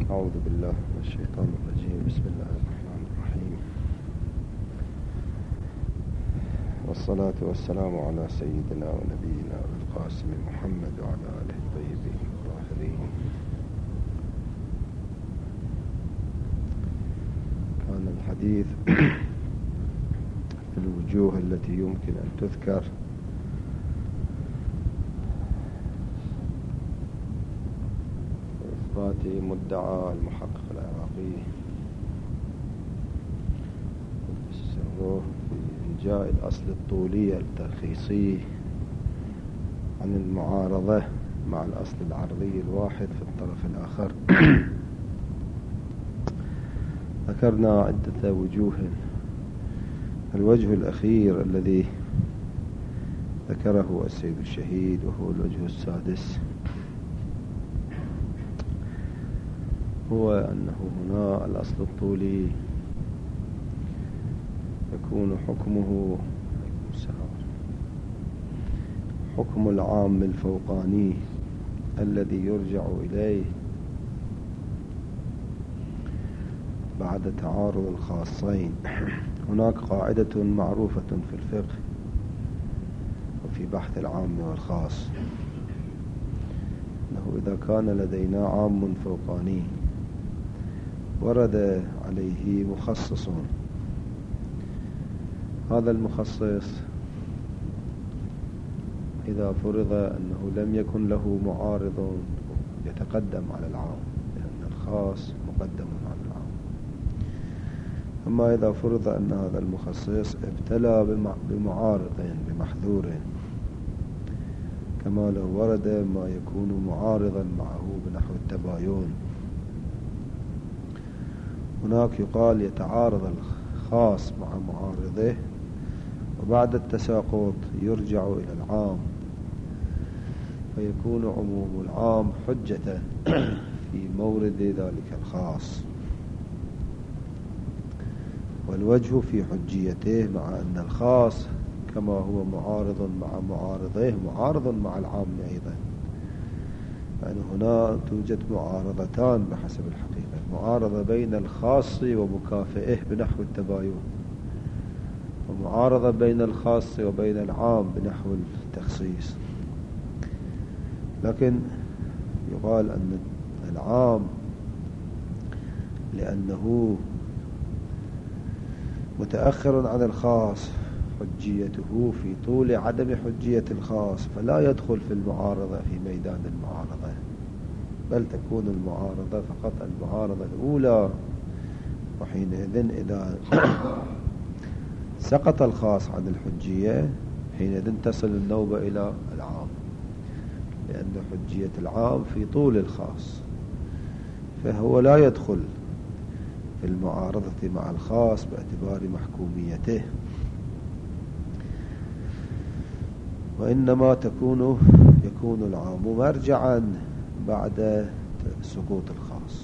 أعوذ بالله من الشيطان الرجيم. بسم الله الرحمن الرحيم، والصلاة والسلام على سيدنا ونبينا القاسم محمد وعلى آله الطيبين الطاهرين. كان الحديث في الوجوه التي يمكن أن تذكر إثبات مدعى المحقق العراقي قدس سره في إنجاء الأصل الطولي الترخيصي عن المعارضة مع الأصل العرضي الواحد في الطرف الآخر. ذكرنا عدة وجوه. الوجه الأخير الذي ذكره السيد الشهيد وهو الوجه السادس، هو أنه هنا الأصل الطولي يكون حكمه حكم العام الفوقاني الذي يرجع إليه بعد تعارض الخاصين. هناك قاعدة معروفة في الفقه وفي بحث العام والخاص، أنه إذا كان لدينا عام فوقاني ورد عليه مخصص، هذا المخصص إذا فرض أنه لم يكن له معارض يتقدم على العام، لأن الخاص مقدم على العام. أما إذا فرض أن هذا المخصص ابتلى بمعارض بمحذور، كما لو ورد ما يكون معارضا معه بنحو التباين، هناك يقال يتعارض الخاص مع معارضه، وبعد التساقط يرجع إلى العام، فيكون عموم العام حجة في مورد ذلك الخاص. والوجه في حجيته مع أن الخاص كما هو معارض مع معارضه معارض مع العام أيضا، يعني هنا توجد معارضتان بحسب الحقيقة، معارضة بين الخاص ومكافئه بنحو التباين، ومعارضة بين الخاص وبين العام بنحو التخصيص. لكن يقال أن العام لأنه متأخر عن الخاص حجيته في طول عدم حجية الخاص، فلا يدخل في المعارضة في ميدان المعارضة، بل تكون المعارضة فقط المعارضة الأولى. وحينئذ إذا سقط الخاص عن الحجية حينئذ تصل النوبة إلى العام، لأن حجية العام في طول الخاص، فهو لا يدخل في المعارضة مع الخاص باعتبار محكوميته، وإنما يكون العام مرجعا بعد سقوط الخاص.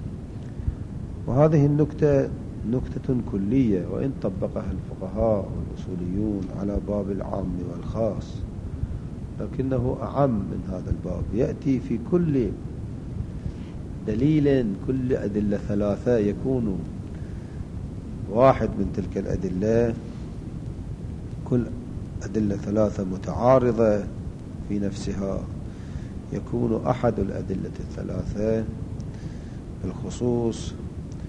وهذه النكتة نكتة كلية، وإن طبقها الفقهاء والأصوليون على باب العام والخاص، لكنه أعم من هذا الباب. يأتي في كل دليل، كل أدلة ثلاثة يكون واحد من تلك الأدلة، كل أدلة ثلاثة متعارضة في نفسها، يكون أحد الأدلة الثلاثة بالخصوص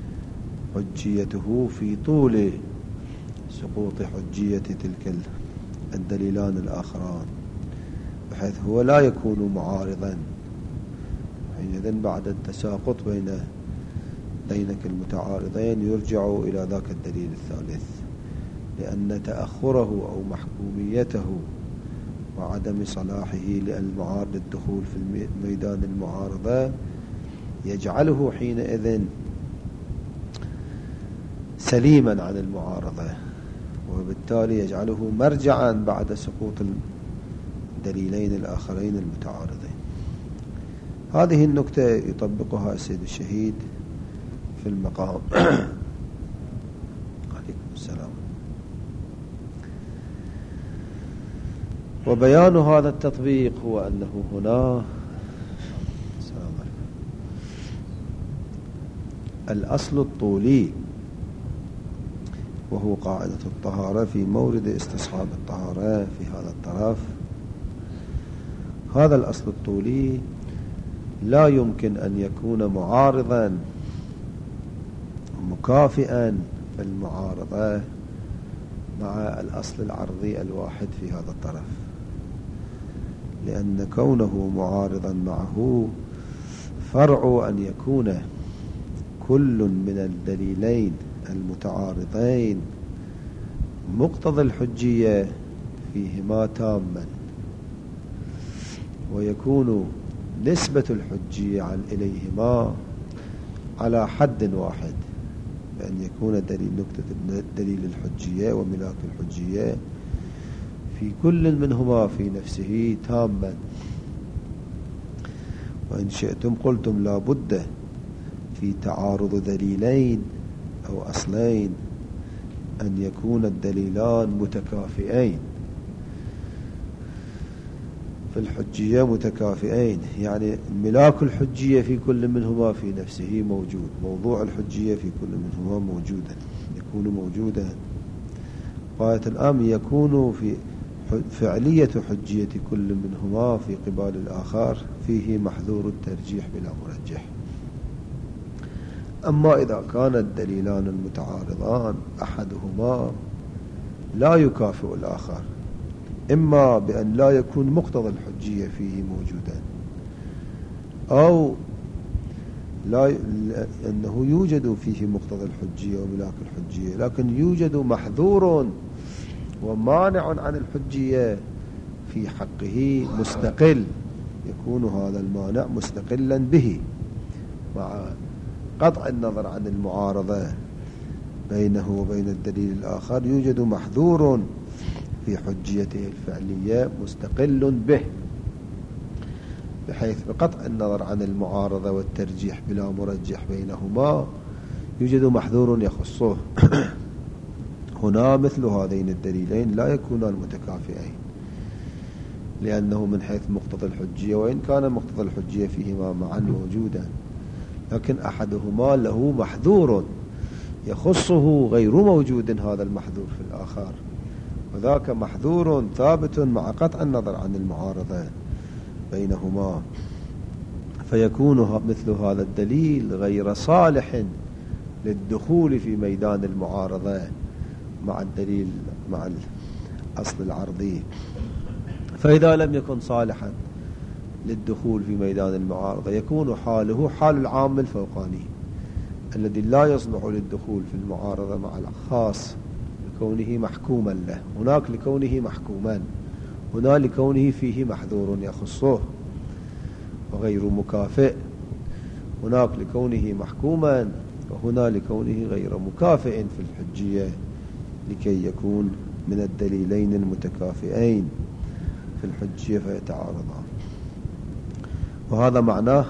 حجيته في طول سقوط حجية تلك الدليلان الآخران، بحيث هو لا يكون معارضا. حينئذ بعد التساقط بينك المتعارضين يرجع إلى ذاك الدليل الثالث، لأن تأخره أو محكوميته وعدم صلاحه للمعارض الدخول في ميدان المعارضة يجعله حينئذ سليما عن المعارضة، وبالتالي يجعله مرجعا بعد سقوط الدليلين الآخرين المتعارضين. هذه النكتة يطبقها السيد الشهيد في المقام. عليكم السلام. وبيان هذا التطبيق هو أنه هنا الأصل الطولي، وهو قاعدة الطهارة في مورد استصحاب الطهارة في هذا الطرف. هذا الأصل الطولي لا يمكن أن يكون معارضا مكافئا في المعارضة مع الأصل العرضي الواحد في هذا الطرف، لأن كونه معارضا معه فرع أن يكون كل من الدليلين المتعارضين مقتضى الحجية فيهما تاما، ويكون نسبة الحجية إليهما على حد واحد، بأن يكون نقطة دليل الحجية وملاك الحجية في كل منهما في نفسه تاما. وإن شئتم قلتم لا بد في تعارض دليلين أو أصلين أن يكون الدليلان متكافئين في الحجية، متكافئين يعني ملاك الحجية في كل منهما في نفسه موجود، موضوع الحجية في كل منهما موجودا، يكون موجودا. غاية الأمر يكون في فعلية حجية كل منهما في قبال الآخر فيه محذور الترجيح بلا مرجح. أما إذا كان الدليلان المتعارضان أحدهما لا يكافئ الآخر، إما بأن لا يكون مقتضى الحجية فيه موجودا، أو لا أنه يوجد فيه مقتضى الحجية وملاك الحجية لكن يوجد محذور ومانع عن الحجية في حقه مستقل، يكون هذا المانع مستقلا به مع قطع النظر عن المعارضة بينه وبين الدليل الآخر. يوجد محذور في حجيته الفعلية مستقل به، بحيث بقطع النظر عن المعارضة والترجيح بلا مرجح بينهما يوجد محذور يخصه. هنا مثل هذين الدليلين لا يكونان متكافئين، لأنه من حيث مقتضى الحجية، وإن كان مقتضى الحجية فيهما معا موجودا، لكن أحدهما له محذور يخصه غير موجود هذا المحذور في الآخر، وذاك محذور ثابت مع قطع النظر عن المعارضة بينهما، فيكون مثل هذا الدليل غير صالح للدخول في ميدان المعارضة مع الدليل مع الأصل العرضي. فإذا لم يكن صالحا للدخول في ميدان المعارضة يكون حاله حال العام الفوقاني الذي لا يصلح للدخول في المعارضة مع الخاص لكونه محكوما له، هناك لكونه محكوما، هنا لكونه فيه محذور يخصه وغير مكافئ، هناك لكونه محكوما وهنا لكونه غير مكافئ في الحجية، لكي يكون من الدليلين المتكافئين في الحجية فيتعارضان. وهذا معناه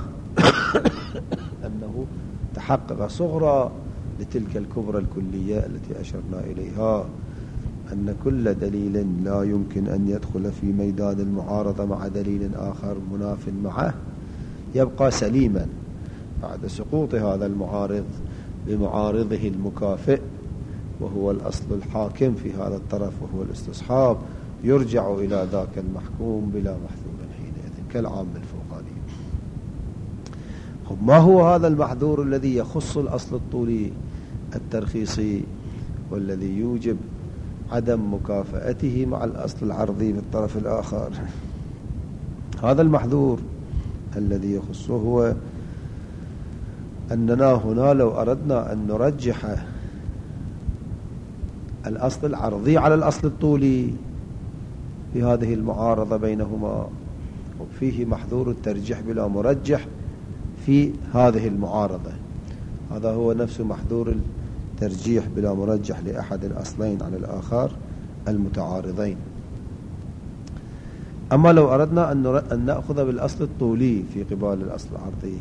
أنه تحقق صغرى لتلك الكبرى الكلية التي أشرنا إليها، أن كل دليل لا يمكن أن يدخل في ميدان المعارضة مع دليل آخر مناف معه يبقى سليما بعد سقوط هذا المعارض بمعارضه المكافئ، وهو الأصل الحاكم في هذا الطرف وهو الاستصحاب، يرجع إلى ذاك المحكوم بلا محذور حينئذ كالعام الفوقاني. ما هو هذا المحذور الذي يخص الأصل الطولي الترخيصي والذي يوجب عدم مكافأته مع الأصل العرضي في الطرف الآخر؟ هذا المحذور الذي يخصه هو أننا هنا لو أردنا أن نرجح الأصل العرضي على الأصل الطولي في هذه المعارضة بينهما، وفيه محذور الترجيح بلا مرجح في هذه المعارضة، هذا هو نفس محذور الترجيح بلا مرجح لأحد الأصلين على الآخر المتعارضين. أما لو أردنا أن نأخذ بالأصل الطولي في قبال الأصل العرضي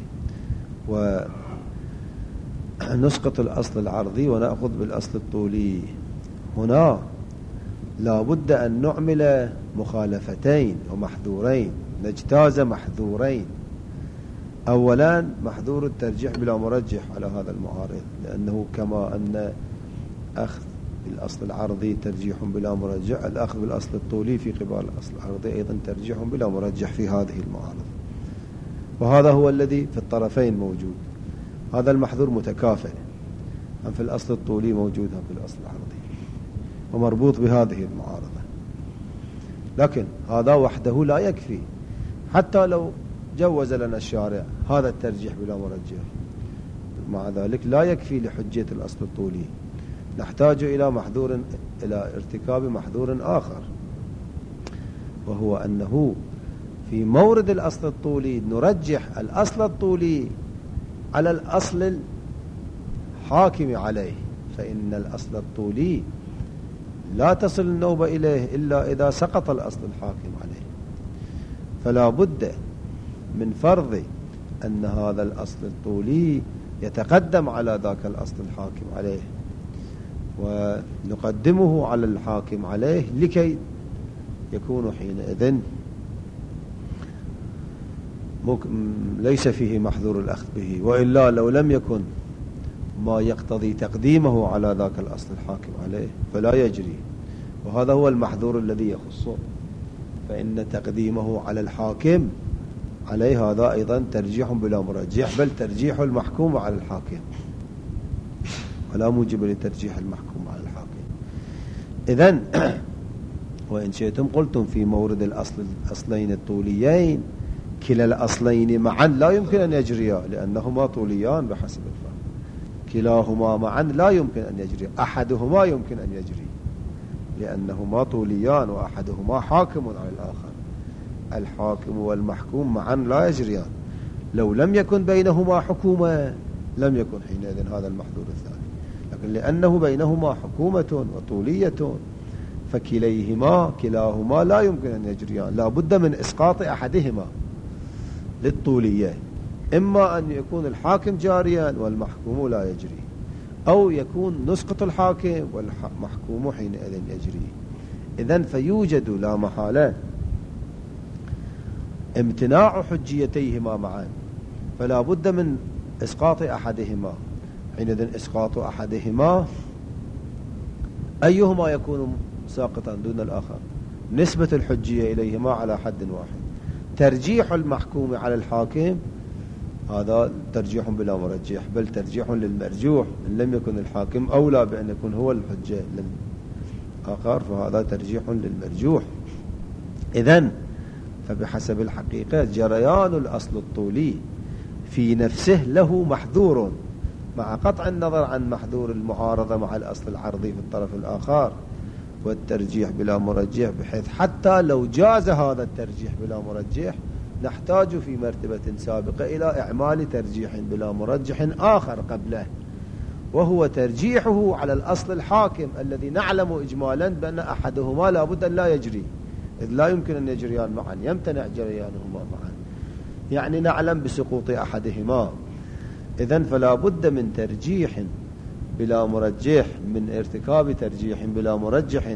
ونسقط الأصل العرضي ونأخذ بالأصل الطولي، هنا لا بد أن نعمل مخالفتين ومحذورين، نجتاز محذورين، أولا محذور الترجيح بلا مرجح على هذا المعارض، لأنه كما أن أخذ بالأصل العرضي ترجيح بلا مرجح، الأخذ بالأصل الطولي في قبال الأصل العرضي أيضا ترجيح بلا مرجح في هذه المعارضة، وهذا هو الذي في الطرفين موجود. هذا المحذور متكافئ، هم في الأصل الطولي موجود هم في الأصل العرضي، ومربوط بهذه المعارضة. لكن هذا وحده لا يكفي، حتى لو جوز لنا الشارع هذا الترجيح بلا مرجح، مع ذلك لا يكفي لحجية الأصل الطولي، نحتاج إلى ارتكاب محذور آخر، وهو أنه في مورد الأصل الطولي نرجح الأصل الطولي على الأصل الحاكم عليه، فإن الأصل الطولي لا تصل النوبة إليه إلا إذا سقط الأصل الحاكم عليه، فلا بد من فرض أن هذا الأصل الطولي يتقدم على ذاك الأصل الحاكم عليه، ونقدمه على الحاكم عليه لكي يكون حينئذ ليس فيه محذور الأخذ به، وإلا لو لم يكن ما يقتضي تقديمه على ذاك الأصل الحاكم عليه فلا يجري، وهذا هو المحذور الذي يخصه، فإن تقديمه على الحاكم عليه هذا أيضا ترجيح بلا مرجح، بل ترجيح المحكوم على الحاكم، ولا موجب لترجيح المحكوم على الحاكم. إذن وإن شئتم قلتم في مورد الأصلين الطوليين كلا الأصلين معا لا يمكن أن يجريا، لأنهما طوليان بحسب الفهم، كلاهما معا لا يمكن أن يجري، أحدهما يمكن أن يجري لأنهما طوليان وأحدهما حاكم على الآخر، الحاكم والمحكوم معا لا يجريان، لو لم يكن بينهما حكومة لم يكن حينئذ هذا المحذور الثاني، لكن لأنه بينهما حكومة وطولية كلاهما لا يمكن أن يجريان، لا بد من إسقاط أحدهما للطولية، إما أن يكون الحاكم جاريا والمحكوم لا يجري، أو يكون نسقط الحاكم والمحكوم حينئذ يجري. إذن فيوجد لا محالة امتناع حجيتيهما معا، فلا بد من إسقاط أحدهما، حينئذ إسقاط أحدهما أيهما يكون ساقطا دون الآخر، نسبة الحجية إليهما على حد واحد، ترجيح المحكوم على الحاكم هذا ترجيح بلا مرجح، بل ترجيح للمرجوح، إن لم يكن الحاكم أولى بأن يكون هو الحجة للآخر فهذا ترجيح للمرجوح. إذن فبحسب الحقيقة جريان الأصل الطولي في نفسه له محذور، مع قطع النظر عن محذور المعارضة مع الأصل العرضي في الطرف الآخر والترجيح بلا مرجح، بحيث حتى لو جاز هذا الترجيح بلا مرجح نحتاج في مرتبة سابقة إلى إعمال ترجيح بلا مرجح آخر قبله، وهو ترجيحه على الأصل الحاكم الذي نعلم إجمالا بأن أحدهما لا بد أن لا يجري، إذ لا يمكن أن يجريان معا، يمتنع جريانهما معا، يعني نعلم بسقوط أحدهما. إذن فلا بد من ترجيح بلا مرجح، من ارتكاب ترجيح بلا مرجح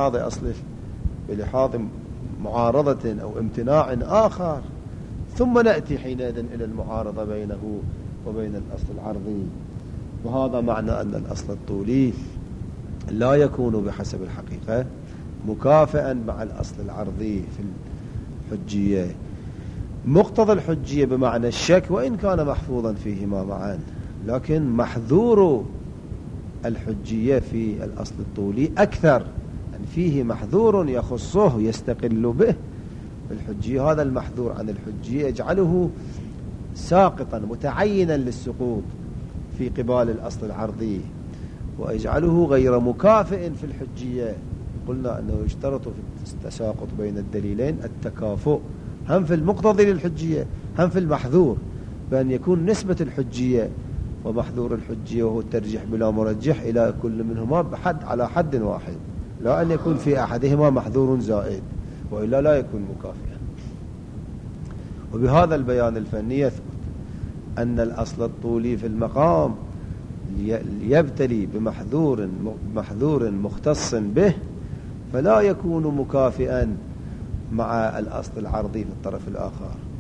بلحاظ معارضة أو امتناع آخر، ثم نأتي حينئذ إلى المعارضة بينه وبين الأصل العرضي. وهذا معنى أن الأصل الطولي لا يكون بحسب الحقيقة مكافئا مع الأصل العرضي في الحجية، مقتضى الحجية بمعنى الشك وإن كان محفوظا فيهما معا، لكن محذور الحجية في الأصل الطولي أكثر، يعني فيه محذور يخصه يستقل به الحجية، هذا المحذور عن الحجية يجعله ساقطا متعينا للسقوط في قبال الأصل العرضي، ويجعله غير مكافئ في الحجية. قلنا أنه يشترط في التساقط بين الدليلين التكافؤ، هم في المقتضي للحجية هم في المحذور، بأن يكون نسبة الحجية ومحذور الحجية وهو الترجيح بلا مرجح إلى كل منهما على حد واحد، لا أن يكون في أحدهما محذور زائد، وإلا لا يكون مكافئا. وبهذا البيان الفني يثبت أن الأصل الطولي في المقام يبتلي بمحذور مختص به، فلا يكون مكافئا مع الأصل العرضي في الطرف الآخر،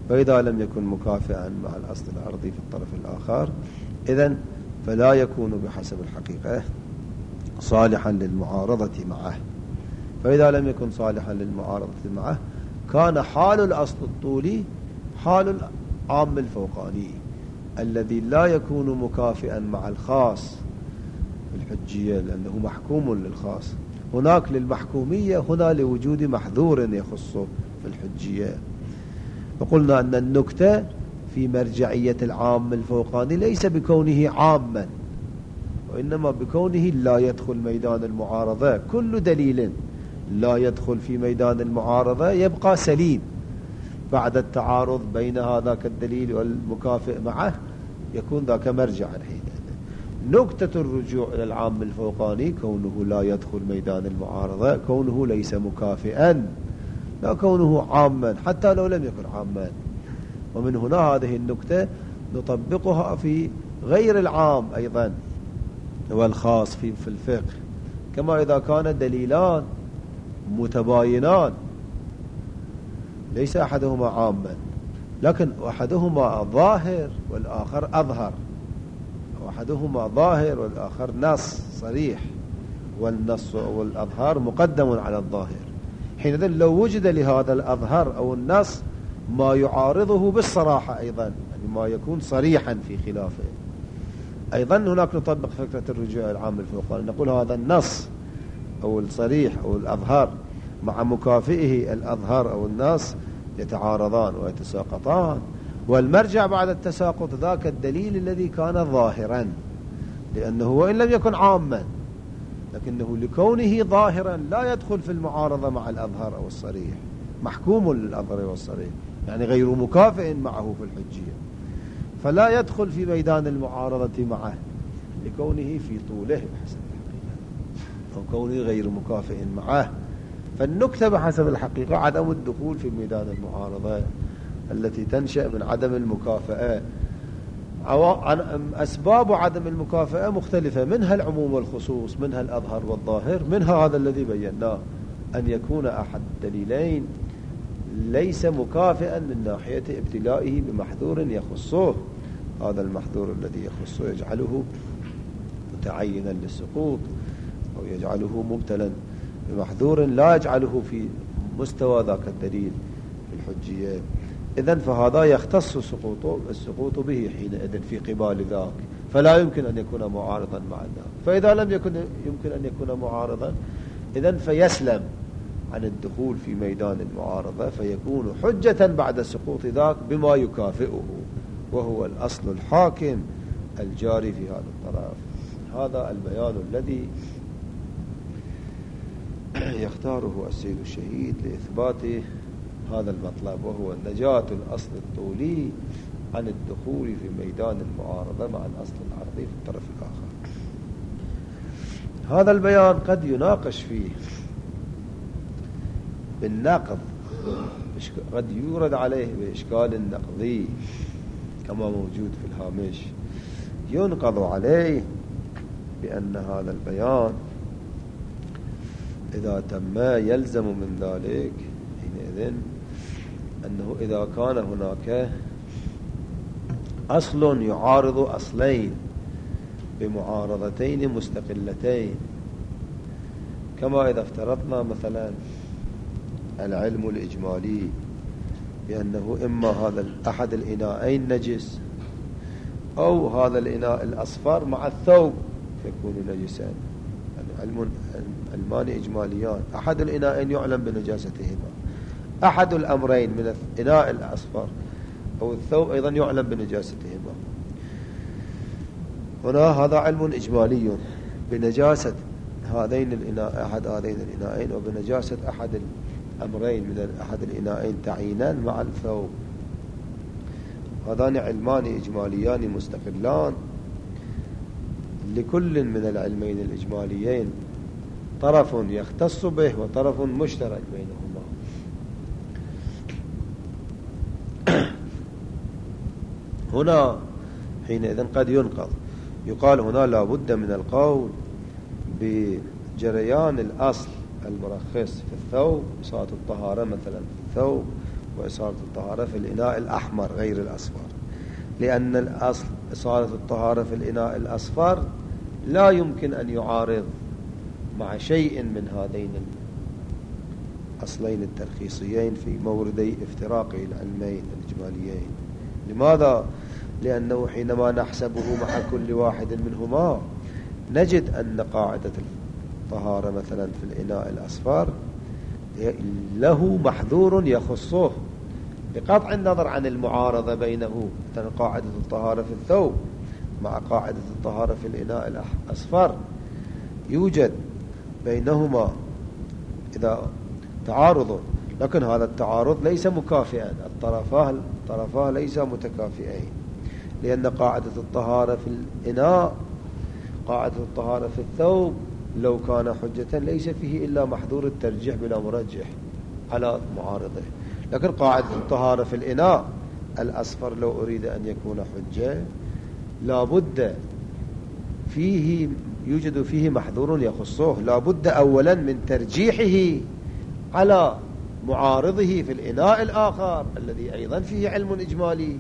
فإذا لم يكن مكافئا مع الأصل العرضي في الطرف الآخر إذن فلا يكون بحسب الحقيقة صالحا للمعارضة معه. فإذا لم يكن صالحا للمعارضة معه كان حال الأصل الطولي حال العام الفوقاني الذي لا يكون مكافئا مع الخاص في الحجية لأنه محكوم للخاص. هناك للمحكومية، هنا لوجود محذور يخصه في الحجية. فقلنا أن النكتة في مرجعية العام الفوقاني ليس بكونه عاما، وإنما بكونه لا يدخل ميدان المعارضة. كل دليل لا يدخل في ميدان المعارضة يبقى سليم بعد التعارض بين هذاك الدليل والمكافئ معه، يكون ذاك مرجعا. حين نكتة الرجوع إلى العام الفوقاني كونه لا يدخل ميدان المعارضة، كونه ليس مكافئا، لا كونه عاما حتى لو لم يكن عاما. ومن هنا هذه النكتة نطبقها في غير العام أيضا والخاص في الفقه، كما إذا كان دليلان متباينان ليس أحدهما عاما لكن أحدهما ظاهر والآخر أظهر، وأحدهما ظاهر والآخر نص صريح، والنص والأظهار مقدم على الظاهر. حينئذ لو وجد لهذا الأظهر أو النص ما يعارضه بالصراحة أيضا، يعني ما يكون صريحا في خلافه، أيضا هناك نطبق فكرة الرجوع العام الفوقاني، نقول هذا النص أو الصريح أو الأظهر مع مكافئه الأظهر أو النص يتعارضان ويتساقطان، والمرجع بعد التساقط ذاك الدليل الذي كان ظاهرا، لأنه وإن لم يكن عاما لكنه لكونه ظاهرا لا يدخل في المعارضة مع الأظهر أو الصريح، محكوم للأظهر والصريح، يعني غير مكافئ معه في الحجية، فلا يدخل في ميدان المعارضة معه لكونه في طوله بحسب الحقيقة أو كونه غير مكافئ معه. فالنكتة بحسب الحقيقة عدم الدخول في ميدان المعارضة التي تنشأ من عدم المكافأة. أسباب عدم المكافأة مختلفة، منها العموم والخصوص، منها الأظهر والظاهر، منها هذا الذي بيناه أن يكون أحد الدليلين ليس مكافئا من ناحية ابتلائه بمحذور يخصه، هذا المحذور الذي يخصه يجعله متعينا للسقوط أو يجعله مبتلا بمحذور لا يجعله في مستوى ذاك الدليل في الحجية. إذن فهذا يختص السقوط به حينئذ في قبال ذاك، فلا يمكن أن يكون معارضا مع ذاك. فإذا لم يمكن أن يكون معارضا إذن فيسلم عن الدخول في ميدان المعارضة، فيكون حجة بعد سقوط ذاك بما يكافئه، وهو الأصل الحاكم الجاري في هذا الطرف. هذا البيان الذي يختاره السيد الشهيد لإثبات هذا المطلب، وهو نجاة الأصل الطولي عن الدخول في ميدان المعارضة مع الأصل العرضي في الطرف الآخر. هذا البيان قد يناقش فيه بالنقض، قد يورد عليه بإشكال نقضي كما موجود في الهامش، ينقض عليه بأن هذا البيان إذا تم يلزم من ذلك حينئذ أنه إذا كان هناك أصل يعارض أصلين بمعارضتين مستقلتين، كما إذا افترضنا مثلا العلم الإجمالي بأنه إما هذا أحد الإناءين نجس أو هذا الإناء الأصفر مع الثوب يكون نجسا، علم علمان إجماليان، أحد الإناءين يعلم بنجاستهما، أحد الأمرين من الإناء الأصفر أو الثوب أيضا يعلم بنجاستهما. هنا هذا علم إجمالي بنجاسة هذين الإناء، أحد هذين الإناءين، وبنجاسة أحد الأمرين من أحد الإناءين تعيينا مع الثوب. هذان علمان إجماليان مستقلان، لكل من العلمين الإجماليين طرف يختص به وطرف مشترك بينهما. هنا حينئذ قد ينقض، يقال هنا لا بد من القول بجريان الأصل المرخص في الثوب، صلاة الطهارة مثلا في الثوب، وإصالة الطهارة في الإناء الأحمر غير الأصفر، لأن الأصل إصالة الطهارة في الإناء الأصفر لا يمكن أن يعارض مع شيء من هذين الأصلين الترخيصيين في موردي افتراق العلمين الإجماليين. لماذا؟ لأنه حينما نحسبه مع كل واحد منهما نجد أن قاعدة الطهارة مثلا في الإناء الأصفر له محذور يخصه بقطع النظر عن المعارضة بينه، مثلا قاعدة الطهارة في الثوب مع قاعدة الطهارة في الإناء الأصفر يوجد بينهما إذا تعارض، لكن هذا التعارض ليس مكافئا، الطرفان ليس متكافئين، لأن قاعدة الطهارة في الإناء قاعدة الطهارة في الثوب لو كان حجة ليس فيه إلا محذور الترجيح بلا مرجح على معارضه، لكن قاعدة الطهارة في الإناء الأصفر لو أريد أن يكون حجة لابد فيه يوجد فيه محذور يخصه، لابد أولا من ترجيحه على معارضه في الإناء الآخر الذي أيضا فيه علم إجمالي،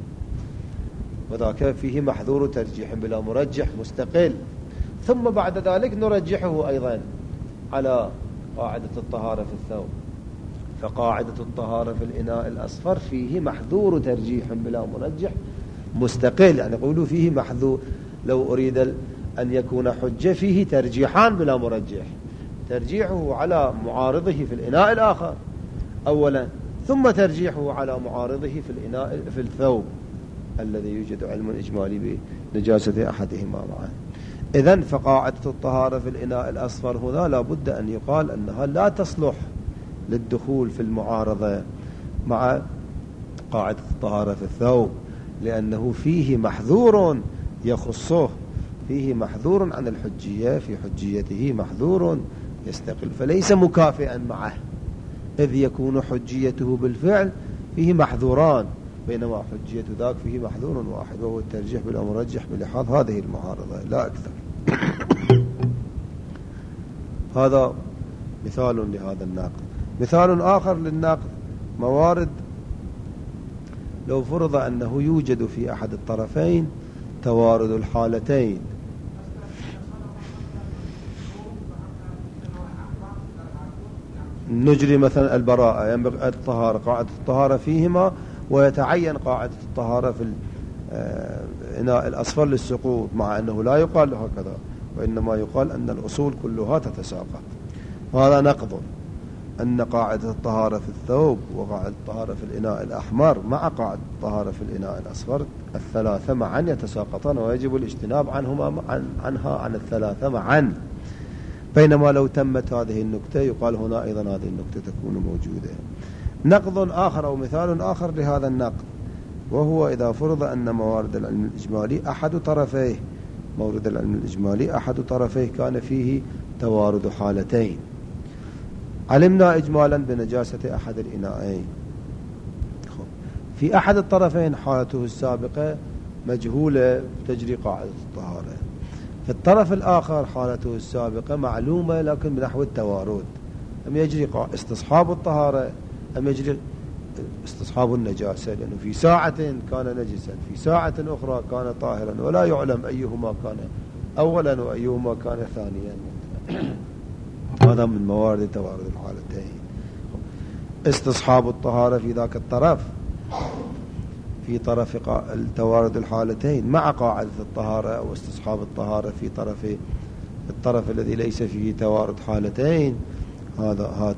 وذاك فيه محذور ترجيح بلا مرجح مستقل، ثم بعد ذلك نرجحه أيضا على قاعدة الطهارة في الثوب. فقاعدة الطهارة في الإناء الأصفر فيه محذور ترجيح بلا مرجح مستقل، يعني يقولوا فيه محذور لو أريد أن يكون حجة فيه ترجيحان بلا مرجح، ترجيحه على معارضه في الإناء الآخر أولا، ثم ترجيحه على معارضه في الإناء في الثوب الذي يوجد علم إجمالي بنجاسة أحدهما معا. إذن فقاعدة الطهارة في الإناء الأصفر هنا لابد أن يقال أنها لا تصلح للدخول في المعارضة مع قاعدة الطهارة في الثوب، لأنه فيه محذور يخصه، فيه محذور عن الحجية، في حجيته محذور يستقل، فليس مكافئا معه، إذ يكون حجيته بالفعل فيه محذوران، بينما حجية ذاك فيه محذور واحد وهو الترجيح بلا مرجح بلحاظ هذه المعارضة لا أكثر. هذا مثال لهذا الناقض. مثال آخر للناقض موارد لو فرض أنه يوجد في أحد الطرفين توارد الحالتين، نجري مثلا البراءة، ينبغي الطهارة قاعدة الطهارة فيهما، ويتعين قاعدة الطهارة في الإناء الأصفر للسقوط، مع أنه لا يقال هكذا، وإنما يقال أن الأصول كلها تتساقط. وهذا نقض أن قاعدة الطهارة في الثوب وقاعدة الطهارة في الإناء الأحمر مع قاعدة الطهارة في الإناء الأصفر الثلاثة معا يتساقطان، ويجب الاجتناب عن الثلاثة معا، بينما لو تمت هذه النكتة يقال هنا أيضا هذه النكتة تكون موجودة. نقض آخر أو مثال آخر لهذا النقض، وهو إذا فرض أن موارد العلم الإجمالي أحد طرفيه، مورد العلم الإجمالي أحد طرفيه كان فيه توارد حالتين، علمنا إجمالا بنجاسة أحد الإناءين، في أحد الطرفين حالته السابقة مجهولة تجري قاعدة الطهارة، في الطرف الآخر حالته السابقة معلومة لكن بنحو التوارد، أم يجري استصحاب الطهارة أم يجري استصحاب النجاسة، لأنه في ساعة كان نجسا في ساعة أخرى كان طاهرا، ولا يعلم أيهما كان أولا وأيهما كان ثانيا. هذا من موارد توارد الحالتين. استصحاب الطهارة في ذاك الطرف في طرف التوارد الحالتين مع قاعدة الطهارة أو استصحاب الطهارة في الطرف الذي ليس فيه توارد حالتين، هذا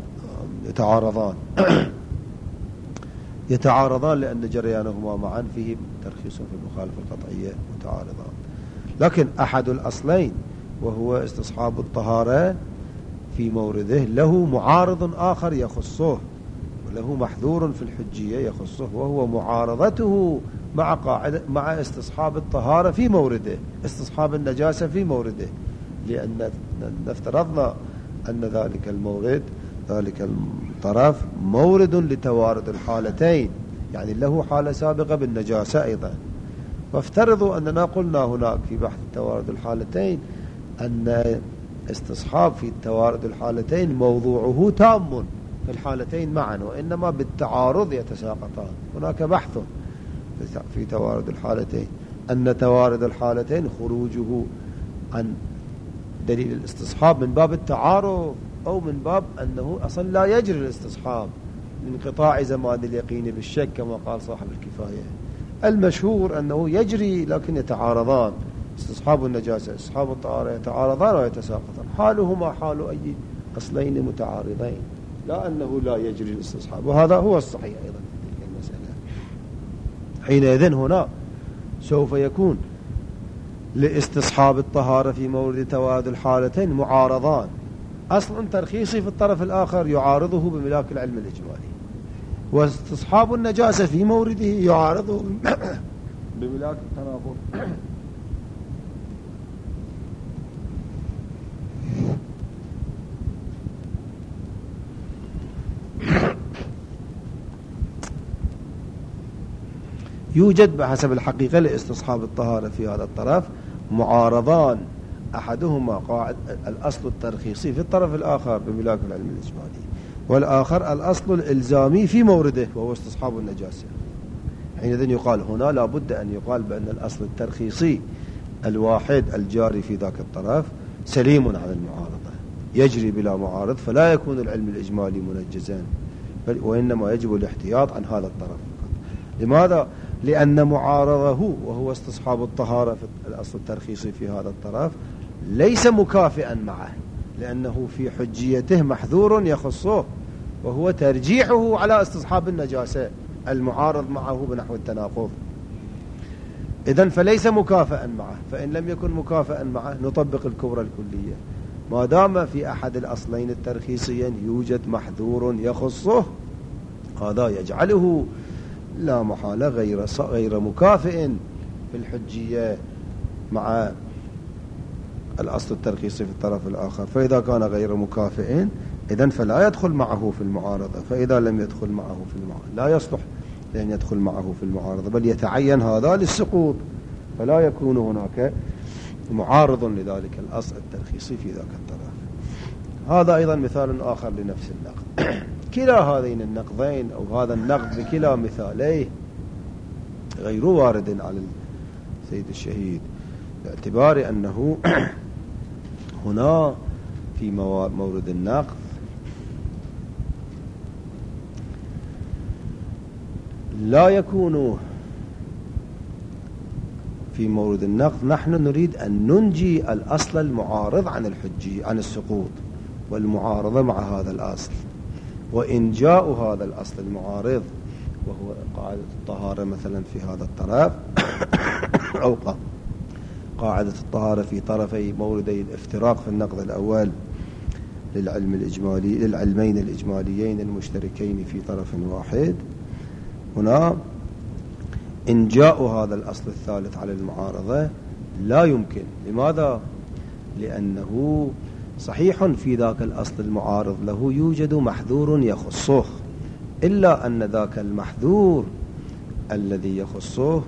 يتعارضان لأن جريانهما معا فيه ترخيص في المخالفة القطعية متعارضان. لكن أحد الأصلين وهو استصحاب الطهارة في مورده له معارض آخر يخصه، وله محذور في الحجية يخصه، وهو معارضته مع استصحاب الطهارة في مورده، استصحاب النجاسة في مورده، لأن افترضنا أن ذلك المورد ذلك الطرف مورد لتوارد الحالتين، يعني له حالة سابقة بالنجاسة أيضا. وافترضوا أننا قلنا هناك في بحث توارد الحالتين أن استصحاب في توارد الحالتين موضوعه تام في الحالتين معا، وإنما بالتعارض يتساقطان. هناك بحث في توارد الحالتين، أن توارد الحالتين خروجه عن دليل الاستصحاب من باب التعارض أو من باب أنه أصلا لا يجري الاستصحاب لانقطاع زمان اليقين بالشك كما قال صاحب الكفاية. المشهور أنه يجري لكن يتعارضان، استصحاب النجاسة استصحاب الطهارة يتعارضان ويتساقطان، حالهما حال أي أصلين متعارضين، لا أنه لا يجري الاستصحاب، وهذا هو الصحيح أيضا في تلك المسألة. حينئذ هنا سوف يكون لاستصحاب الطهارة في مورد توارد الحالتين معارضان، أصل ترخيصي في الطرف الآخر يعارضه بملاك العلم الإجمالي، واستصحاب النجاسة في مورده يعارضه بملاك التناقض. يوجد بحسب الحقيقة لاستصحاب الطهارة في هذا الطرف معارضان، أحدهما قاعد الأصل الترخيصي في الطرف الآخر بملاك العلم الإجمالي، والآخر الأصل الإلزامي في مورده وهو استصحاب النجاسة. حينئذ يقال هنا لا بد أن يقال بأن الأصل الترخيصي الواحد الجاري في ذاك الطرف سليم عن المعارضة، يجري بلا معارض، فلا يكون العلم الإجمالي منجزا، وإنما يجب الاحتياط عن هذا الطرف. لماذا؟ لأن معارضه وهو استصحاب الطهارة في الأصل الترخيصي في هذا الطرف ليس مكافئا معه، لأنه في حجيته محذور يخصه وهو ترجيحه على استصحاب النجاسة المعارض معه بنحو التناقض. إذن فليس مكافئا معه، فإن لم يكن مكافئا معه نطبق الكبرى الكلية، ما دام في أحد الأصلين الترخيصيين يوجد محذور يخصه، هذا يجعله لا محالة غير مكافئ في الحجية مع الأصل الترخيصي في الطرف الآخر. فإذا كان غير مكافئ إذن فلا يدخل معه في المعارضة، فإذا لم يدخل معه في المعارضة لا يصلح لأن يدخل معه في المعارضة، بل يتعين هذا للسقوط، فلا يكون هناك معارض لذلك الأصل الترخيصي في ذاك الطرف. هذا أيضا مثال آخر لنفس النقد. كلا هذين النقضين أو هذا النقد بكلا مثاليه غير وارد على السيد الشهيد، باعتبار أنه هنا في مورد النقد لا يكون في مورد النقد نحن نريد أن ننجي الأصل المعارض عن الحجي عن السقوط والمعارضة مع هذا الأصل، وإنجاء هذا الأصل المعارض وهو قاعدة الطهارة مثلا في هذا الطرف أو قاعدة الطهارة في طرفي موردي الافتراق في النقد الأول للعلم الإجمالي للعلمين الإجماليين المشتركين في طرف واحد. هنا إنجاء هذا الأصل الثالث على المعارضة لا يمكن. لماذا؟ لأنه صحيح في ذاك الأصل المعارض له يوجد محذور يخصه، إلا أن ذاك المحذور الذي يخصه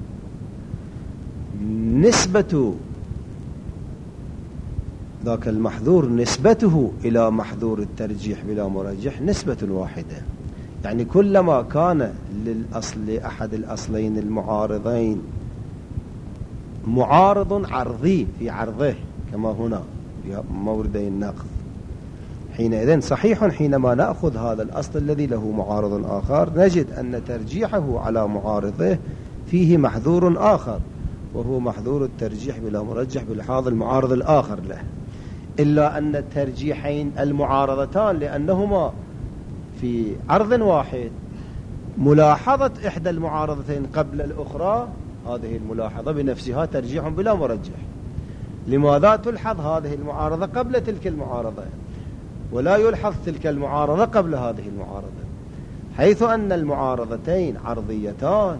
نسبته إلى محذور الترجيح بلا مرجح نسبة واحدة، يعني كلما كان للأصل أحد الأصلين المعارضين معارض عرضي في عرضه كما هنا في موردي النقض، حينئذ صحيح حينما نأخذ هذا الأصل الذي له معارض آخر نجد أن ترجيحه على معارضه فيه محذور آخر وهو محذور الترجيح بلا مرجح بلحاظ المعارض الآخر له، إلا أن الترجيحين المعارضتان لأنهما في عرض واحد ملاحظة إحدى المعارضتين قبل الأخرى، هذه الملاحظة بنفسها ترجيح بلا مرجح. لماذا تلحظ هذه المعارضة قبل تلك المعارضة ولا يلحظ تلك المعارضة قبل هذه المعارضة؟ حيث أن المعارضتين عرضيتان،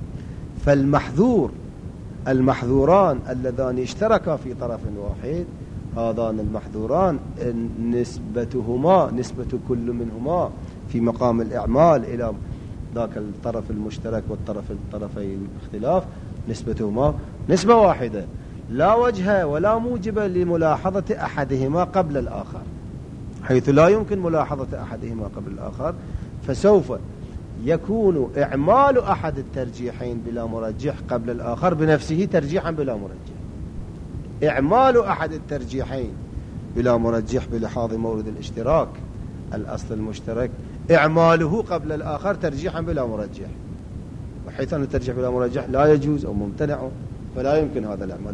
المحذوران اللذان اشتركا في طرف واحد، هذان المحذوران نسبة كل منهما في مقام الإعمال إلى ذاك الطرف المشترك الطرفي الاختلاف نسبتهما نسبة واحدة، لا وجه ولا موجب لملاحظة أحدهما قبل الآخر. حيث لا يمكن ملاحظة أحدهما قبل الآخر، فسوف يكون إعمال أحد الترجيحين بلا مرجح قبل الآخر بنفسه ترجيحا بلا مرجح. إعمال أحد الترجيحين بلا مرجح بلحاظ مورد الاشتراك الأصل المشترك، إعماله قبل الآخر ترجيحا بلا مرجح، وحيث أن الترجيح بلا مرجح لا يجوز أو ممتنع، فلا يمكن هذا الإعمال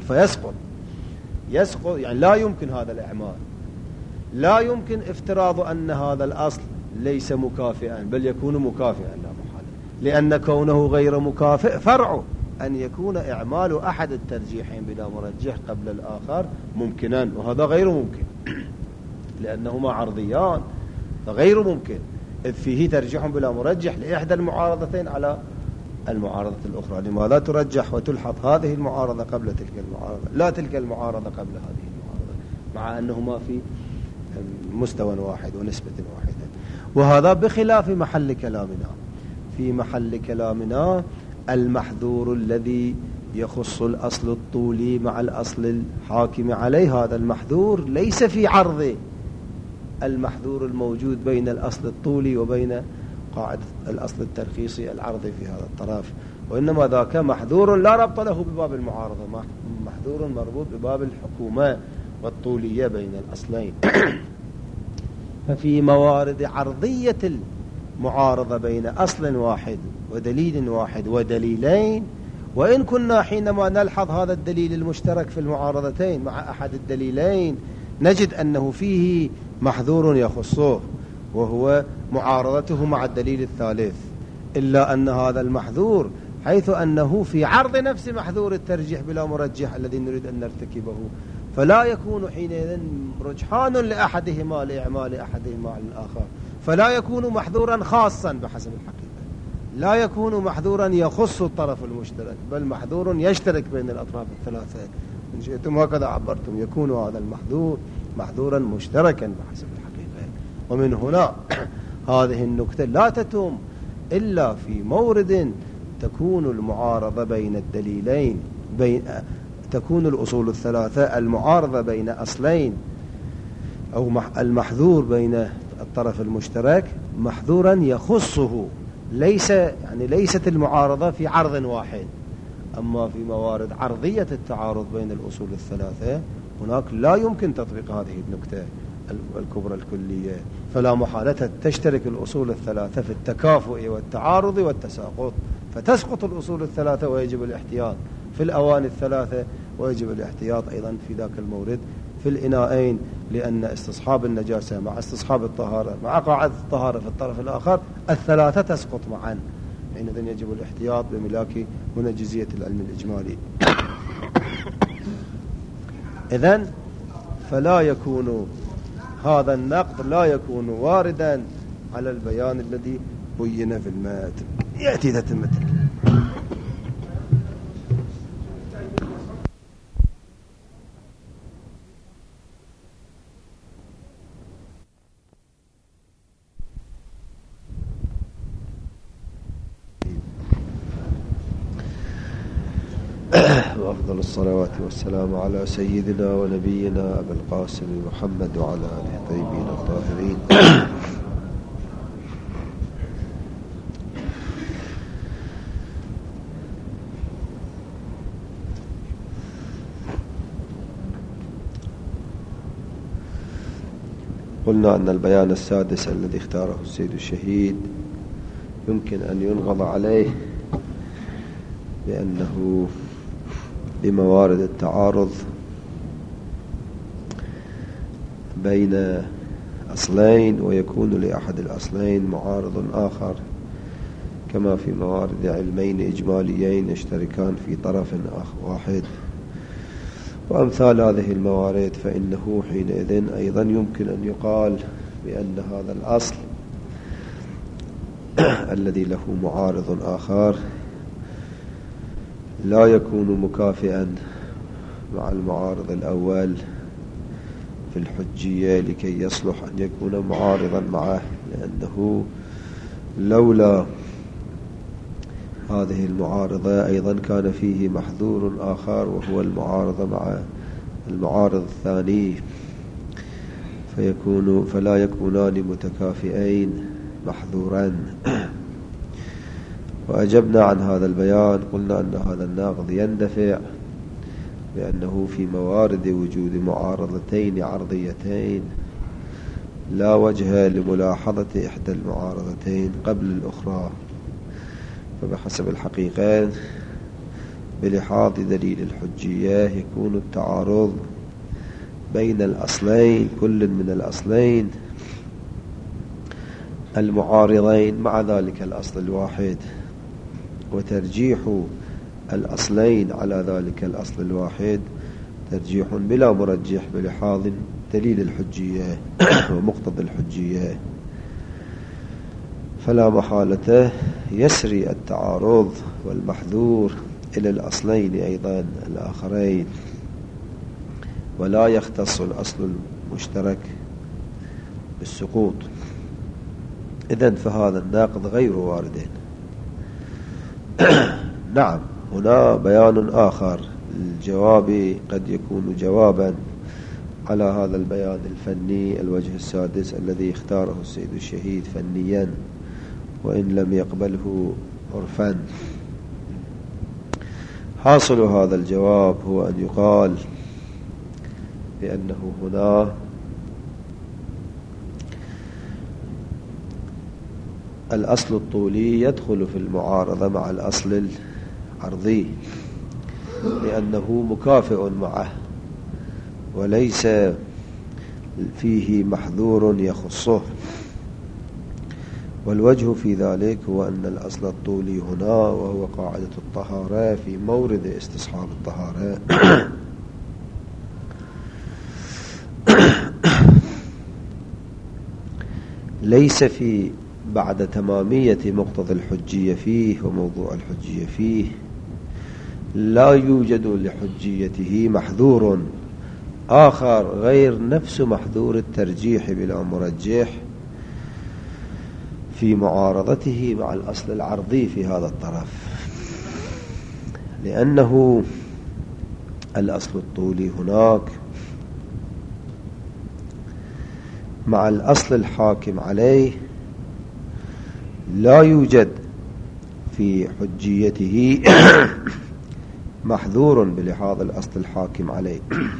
فيسقط يعني لا يمكن هذا الإعمال. لا يمكن افتراض أن هذا الأصل ليس مكافئا، بل يكون مكافئا لا محالة، لأن كونه غير مكافئ فرع أن يكون إعمال أحد الترجيحين بلا مرجح قبل الآخر ممكنا، وهذا غير ممكن لأنهما عرضيان، فغير ممكن إذ فيه ترجيح بلا مرجح لإحدى المعارضتين على المعارضة الأخرى. لماذا ترجح وتلحظ هذه المعارضة قبل تلك المعارضة، لا تلك المعارضة قبل هذه المعارضة، مع أنهما في مستوى واحد ونسبة واحدة. وهذا بخلاف محل كلامنا. في محل كلامنا المحذور الذي يخص الأصل الطولي مع الأصل الحاكم عليه، هذا المحذور ليس في عرض المحذور الموجود بين الأصل الطولي وبين قاعدة الأصل الترخيصي العرضي في هذا الطرف، وإنما ذاك محذور لا ربط له بباب المعارضة، محذور مربوط بباب الحكومة والطولية بين الأصلين. ففي موارد عرضية المعارضة بين أصل واحد ودليل واحد ودليلين، وإن كنا حينما نلحظ هذا الدليل المشترك في المعارضتين مع أحد الدليلين نجد أنه فيه محذور يخصه وهو معارضته مع الدليل الثالث، إلا أن هذا المحذور حيث أنه في عرض نفس محذور الترجيح بلا مرجح الذي نريد أن نرتكبه، فلا يكون حينئذ رجحان لأحدهما لإعمال أحدهما على الآخر، فلا يكون محذورا خاصا بحسب الحقيقة، لا يكون محذورا يخص الطرف المشترك، بل محذور يشترك بين الأطراف الثلاثة. إن شئتم هكذا عبرتم، يكون هذا المحذور محذورا مشتركا بحسب الحقيقة. ومن هنا هذه النكتة لا تتم إلا في مورد تكون المعارضة بين الدليلين، تكون الأصول الثلاثة المعارضة بين أصلين، أو المحذور بين الطرف المشترك محذورا يخصه، ليست المعارضة في عرض واحد. أما في موارد عرضية التعارض بين الأصول الثلاثة هناك لا يمكن تطبيق هذه النكتة الكبرى الكلية، فلا محالة تشترك الأصول الثلاثة في التكافؤ والتعارض والتساقط، فتسقط الأصول الثلاثة ويجب الاحتياط في الأواني الثلاثة، ويجب الاحتياط أيضا في ذاك المورد في الإناءين، لأن استصحاب النجاسة مع استصحاب الطهارة مع قاعدة الطهارة في الطرف الآخر الثلاثة تسقط معا، حينئذ يجب الاحتياط بملاك منجزية العلم الإجمالي. إذن فلا يكون هذا النقد لا يكون واردا على البيان الذي بين في المتن. يأتي تتمة وأفضل الصلوات والسلام على سيدنا ونبينا أبي القاسم محمد وعلى آله الطيبين الطاهرين. قلنا أن البيان السادس الذي اختاره السيد الشهيد يمكن أن ينغض عليه بأنه بموارد التعارض بين أصلين ويكون لأحد الأصلين معارض آخر، كما في موارد علمين إجماليين يشتركان في طرف واحد وأمثال هذه الموارد، فإنه حينئذ أيضا يمكن أن يقال بأن هذا الأصل الذي له معارض آخر لا يكون مكافئا مع المعارض الأول في الحجية لكي يصلح أن يكون معارضا معه، لأنه لولا هذه المعارضة أيضا كان فيه محذور آخر وهو المعارضة مع المعارض الثاني، فلا يكونان متكافئين محذورا. وأجبنا عن هذا البيان، قلنا أن هذا الناقض يندفع بأنه في موارد وجود معارضتين عرضيتين لا وجه لملاحظة إحدى المعارضتين قبل الأخرى، فبحسب الحقيقة بلحاظ دليل الحجية يكون التعارض بين الأصلين، كل من الأصلين المعارضين مع ذلك الأصل الواحد، وترجيح الأصلين على ذلك الأصل الواحد ترجيح بلا مرجح بلحاظ دليل الحجية ومقتضى الحجية، فلا محالة يسري التعارض والمحذور إلى الأصلين أيضا الآخرين، ولا يختص الأصل المشترك بالسقوط. إذن فهذا الناقض غير وارد. نعم، هنا بيان آخر الجواب قد يكون جوابا على هذا البيان الفني، الوجه السادس الذي اختاره السيد الشهيد فنيا وإن لم يقبله عرفا. حاصل هذا الجواب هو أن يقال بأنه هنا الأصل الطولي يدخل في المعارضة مع الأصل العرضي لأنه مكافئ معه وليس فيه محذور يخصه. والوجه في ذلك هو أن الأصل الطولي هنا وهو قاعدة الطهارة في مورد استصحاب الطهارة ليس في بعد تمامية مقتضى الحجية فيه وموضوع الحجية فيه، لا يوجد لحجيته محذور آخر غير نفس محذور الترجيح بلا مرجح في معارضته مع الأصل العرضي في هذا الطرف، لأنه الأصل الطولي هناك مع الأصل الحاكم عليه لا يوجد في حجيته محذور بلحاظ الأصل الحاكم عليه.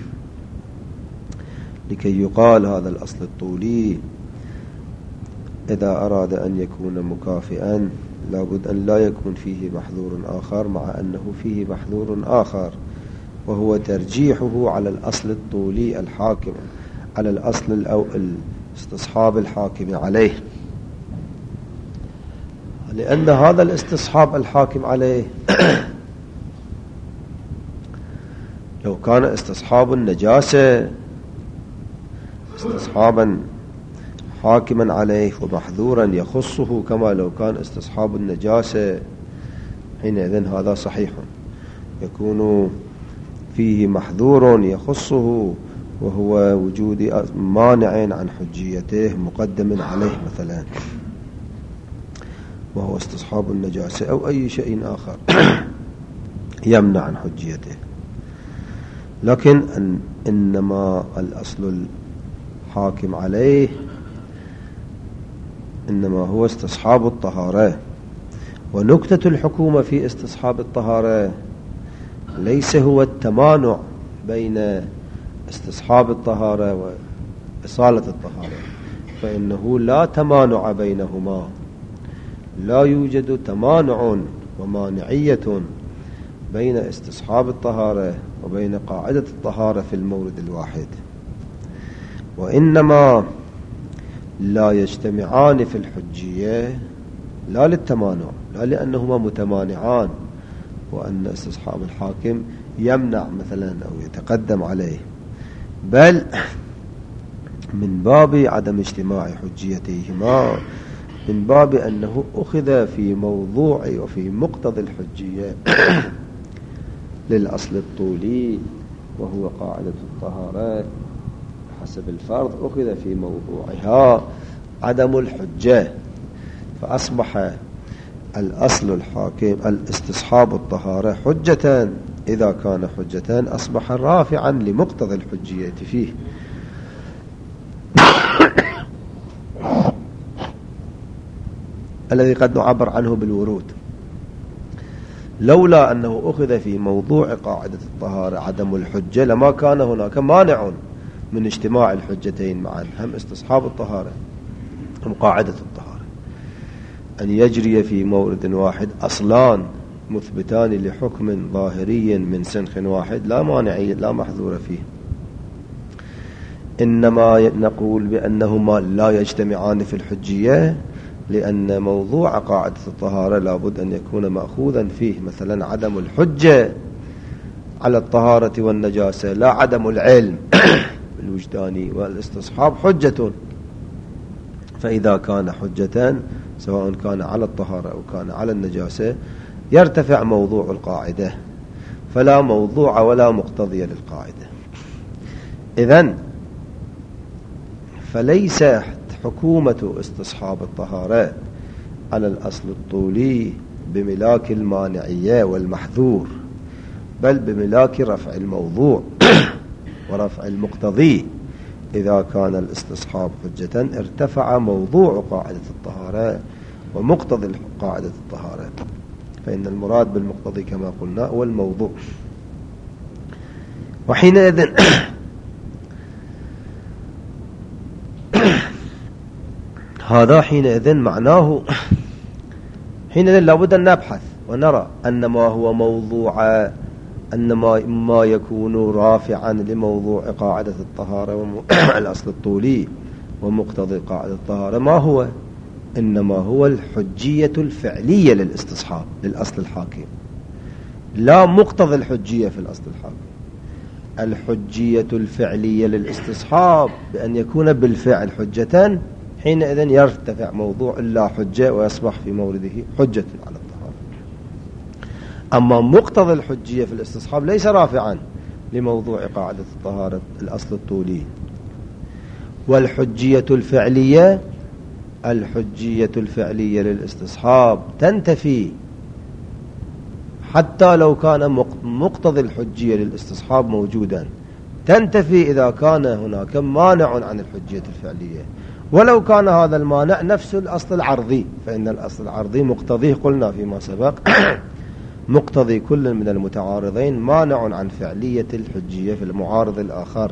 لكي يقال هذا الأصل الطولي إذا أراد أن يكون مكافئا لابد أن لا يكون فيه محذور آخر، مع أنه فيه محذور آخر وهو ترجيحه على الأصل الطولي الحاكم على الأصل أو الاستصحاب الحاكم عليه، لأن هذا الاستصحاب الحاكم عليه لو كان استصحاب النجاسة استصحابا حاكما عليه ومحذورا يخصه كما لو كان استصحاب النجاسة، حينئذ هذا صحيح، يكون فيه محذور يخصه وهو وجود مانع عن حجيته مقدم عليه مثلا، وهو استصحاب النجاسة أو أي شيء آخر يمنع عن حجيته. لكن إنما الأصل الحاكم عليه إنما هو استصحاب الطهارة، ونكتة الحكومة في استصحاب الطهارة ليس هو التمانع بين استصحاب الطهارة وإصالة الطهارة، فإنه لا تمانع بينهما، لا يوجد تمانع ومانعية بين استصحاب الطهارة وبين قاعدة الطهارة في المورد الواحد، وإنما لا يجتمعان في الحجية لا للتمانع، لا لأنهما متمانعان وأن استصحاب الحاكم يمنع مثلا أو يتقدم عليه، بل من باب عدم اجتماع حجيتهما من باب أنه أخذ في موضوع وفي مقتضى الحجية للأصل الطولي وهو قاعدة الطهارة حسب الفرض، أخذ في موضوعها عدم الحجة، فأصبح الأصل الحاكم الاستصحاب الطهارة حجة، إذا كان حجة أصبح رافعا لمقتضى الحجية فيه الذي قد نعبر عنه بالورود. لولا أنه أخذ في موضوع قاعدة الطهارة عدم الحجة لما كان هناك مانع من اجتماع الحجتين معا، هم استصحاب الطهارة هم قاعدة الطهارة، أن يجري في مورد واحد أصلان مثبتان لحكم ظاهري من سنخ واحد لا مانعي لا محذور فيه. إنما نقول بأنهما لا يجتمعان في الحجية لأن موضوع قاعدة الطهارة لابد أن يكون مأخوذا فيه مثلا عدم الحجة على الطهارة والنجاسة، لا عدم العلم الوجداني، والاستصحاب حجة. فإذا كان حجة سواء كان على الطهارة أو كان على النجاسة يرتفع موضوع القاعدة، فلا موضوع ولا مقتضي للقاعدة. إذن فليس حكومة استصحاب الطهارة على الأصل الطولي بملاك المانعية والمحذور، بل بملاك رفع الموضوع ورفع المقتضي. إذا كان الاستصحاب حجة ارتفع موضوع قاعدة الطهارة ومقتضي قاعدة الطهارة، فإن المراد بالمقتضي كما قلنا هو الموضوع. وحينئذ هذا حينئذ معناه حينئذ لابد أن نبحث ونرى أن ما هو موضوع، أن ما يكون رافعا لموضوع قاعدة الطهارة الأصل الطولي ومقتضي قاعدة الطهارة ما هو؟ إنما هو الحجية الفعلية للاستصحاب للأصل الحاكم، لا مقتضي الحجية في الأصل الحاكم. الحجية الفعلية للاستصحاب بأن يكون بالفعل حجة، حينئذ يرتفع موضوع اللا حجة ويصبح في مورده حجة على الطهارة. أما مقتضى الحجية في الاستصحاب ليس رافعا لموضوع قاعدة الطهارة الأصل الطولي. والحجية الفعلية للاستصحاب تنتفي حتى لو كان مقتضى الحجية للاستصحاب موجودا، تنتفي إذا كان هناك مانع عن الحجية الفعلية، ولو كان هذا المانع نفس الأصل العرضي، فإن الأصل العرضي مقتضيه قلنا فيما سبق مقتضي كل من المتعارضين مانع عن فعلية الحجية في المعارض الآخر.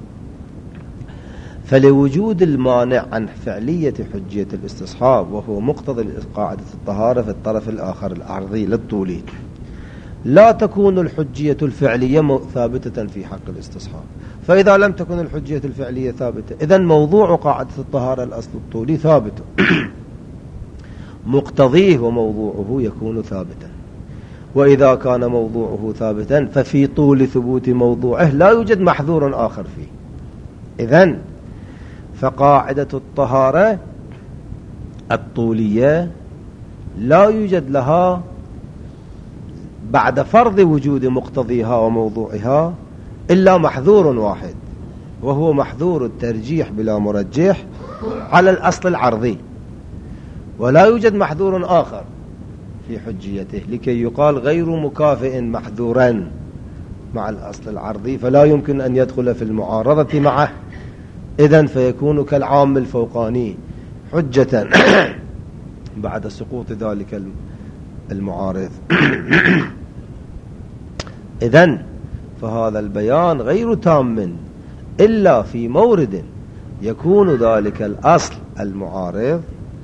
فلوجود المانع عن فعلية حجية الاستصحاب وهو مقتضي قاعدة الطهارة في الطرف الآخر العرضي للطولي، لا تكون الحجية الفعلية ثابتة في حق الاستصحاب. فإذا لم تكن الحجية الفعلية ثابتة إذن موضوع قاعدة الطهارة الأصل الطولي ثابت مقتضيه وموضوعه يكون ثابتا. وإذا كان موضوعه ثابتا ففي طول ثبوت موضوعه لا يوجد محذور آخر فيه. إذن فقاعدة الطهارة الطولية لا يوجد لها بعد فرض وجود مقتضيها وموضوعها إلا محذور واحد، وهو محذور الترجيح بلا مرجح على الأصل العرضي، ولا يوجد محذور آخر في حجيته لكي يقال غير مكافئ محذورا مع الأصل العرضي، فلا يمكن أن يدخل في المعارضة معه. إذن فيكون كالعام الفوقاني حجة بعد سقوط ذلك المعارض. إذن فهذا البيان غير تام إلا في مورد يكون ذلك الأصل المعارض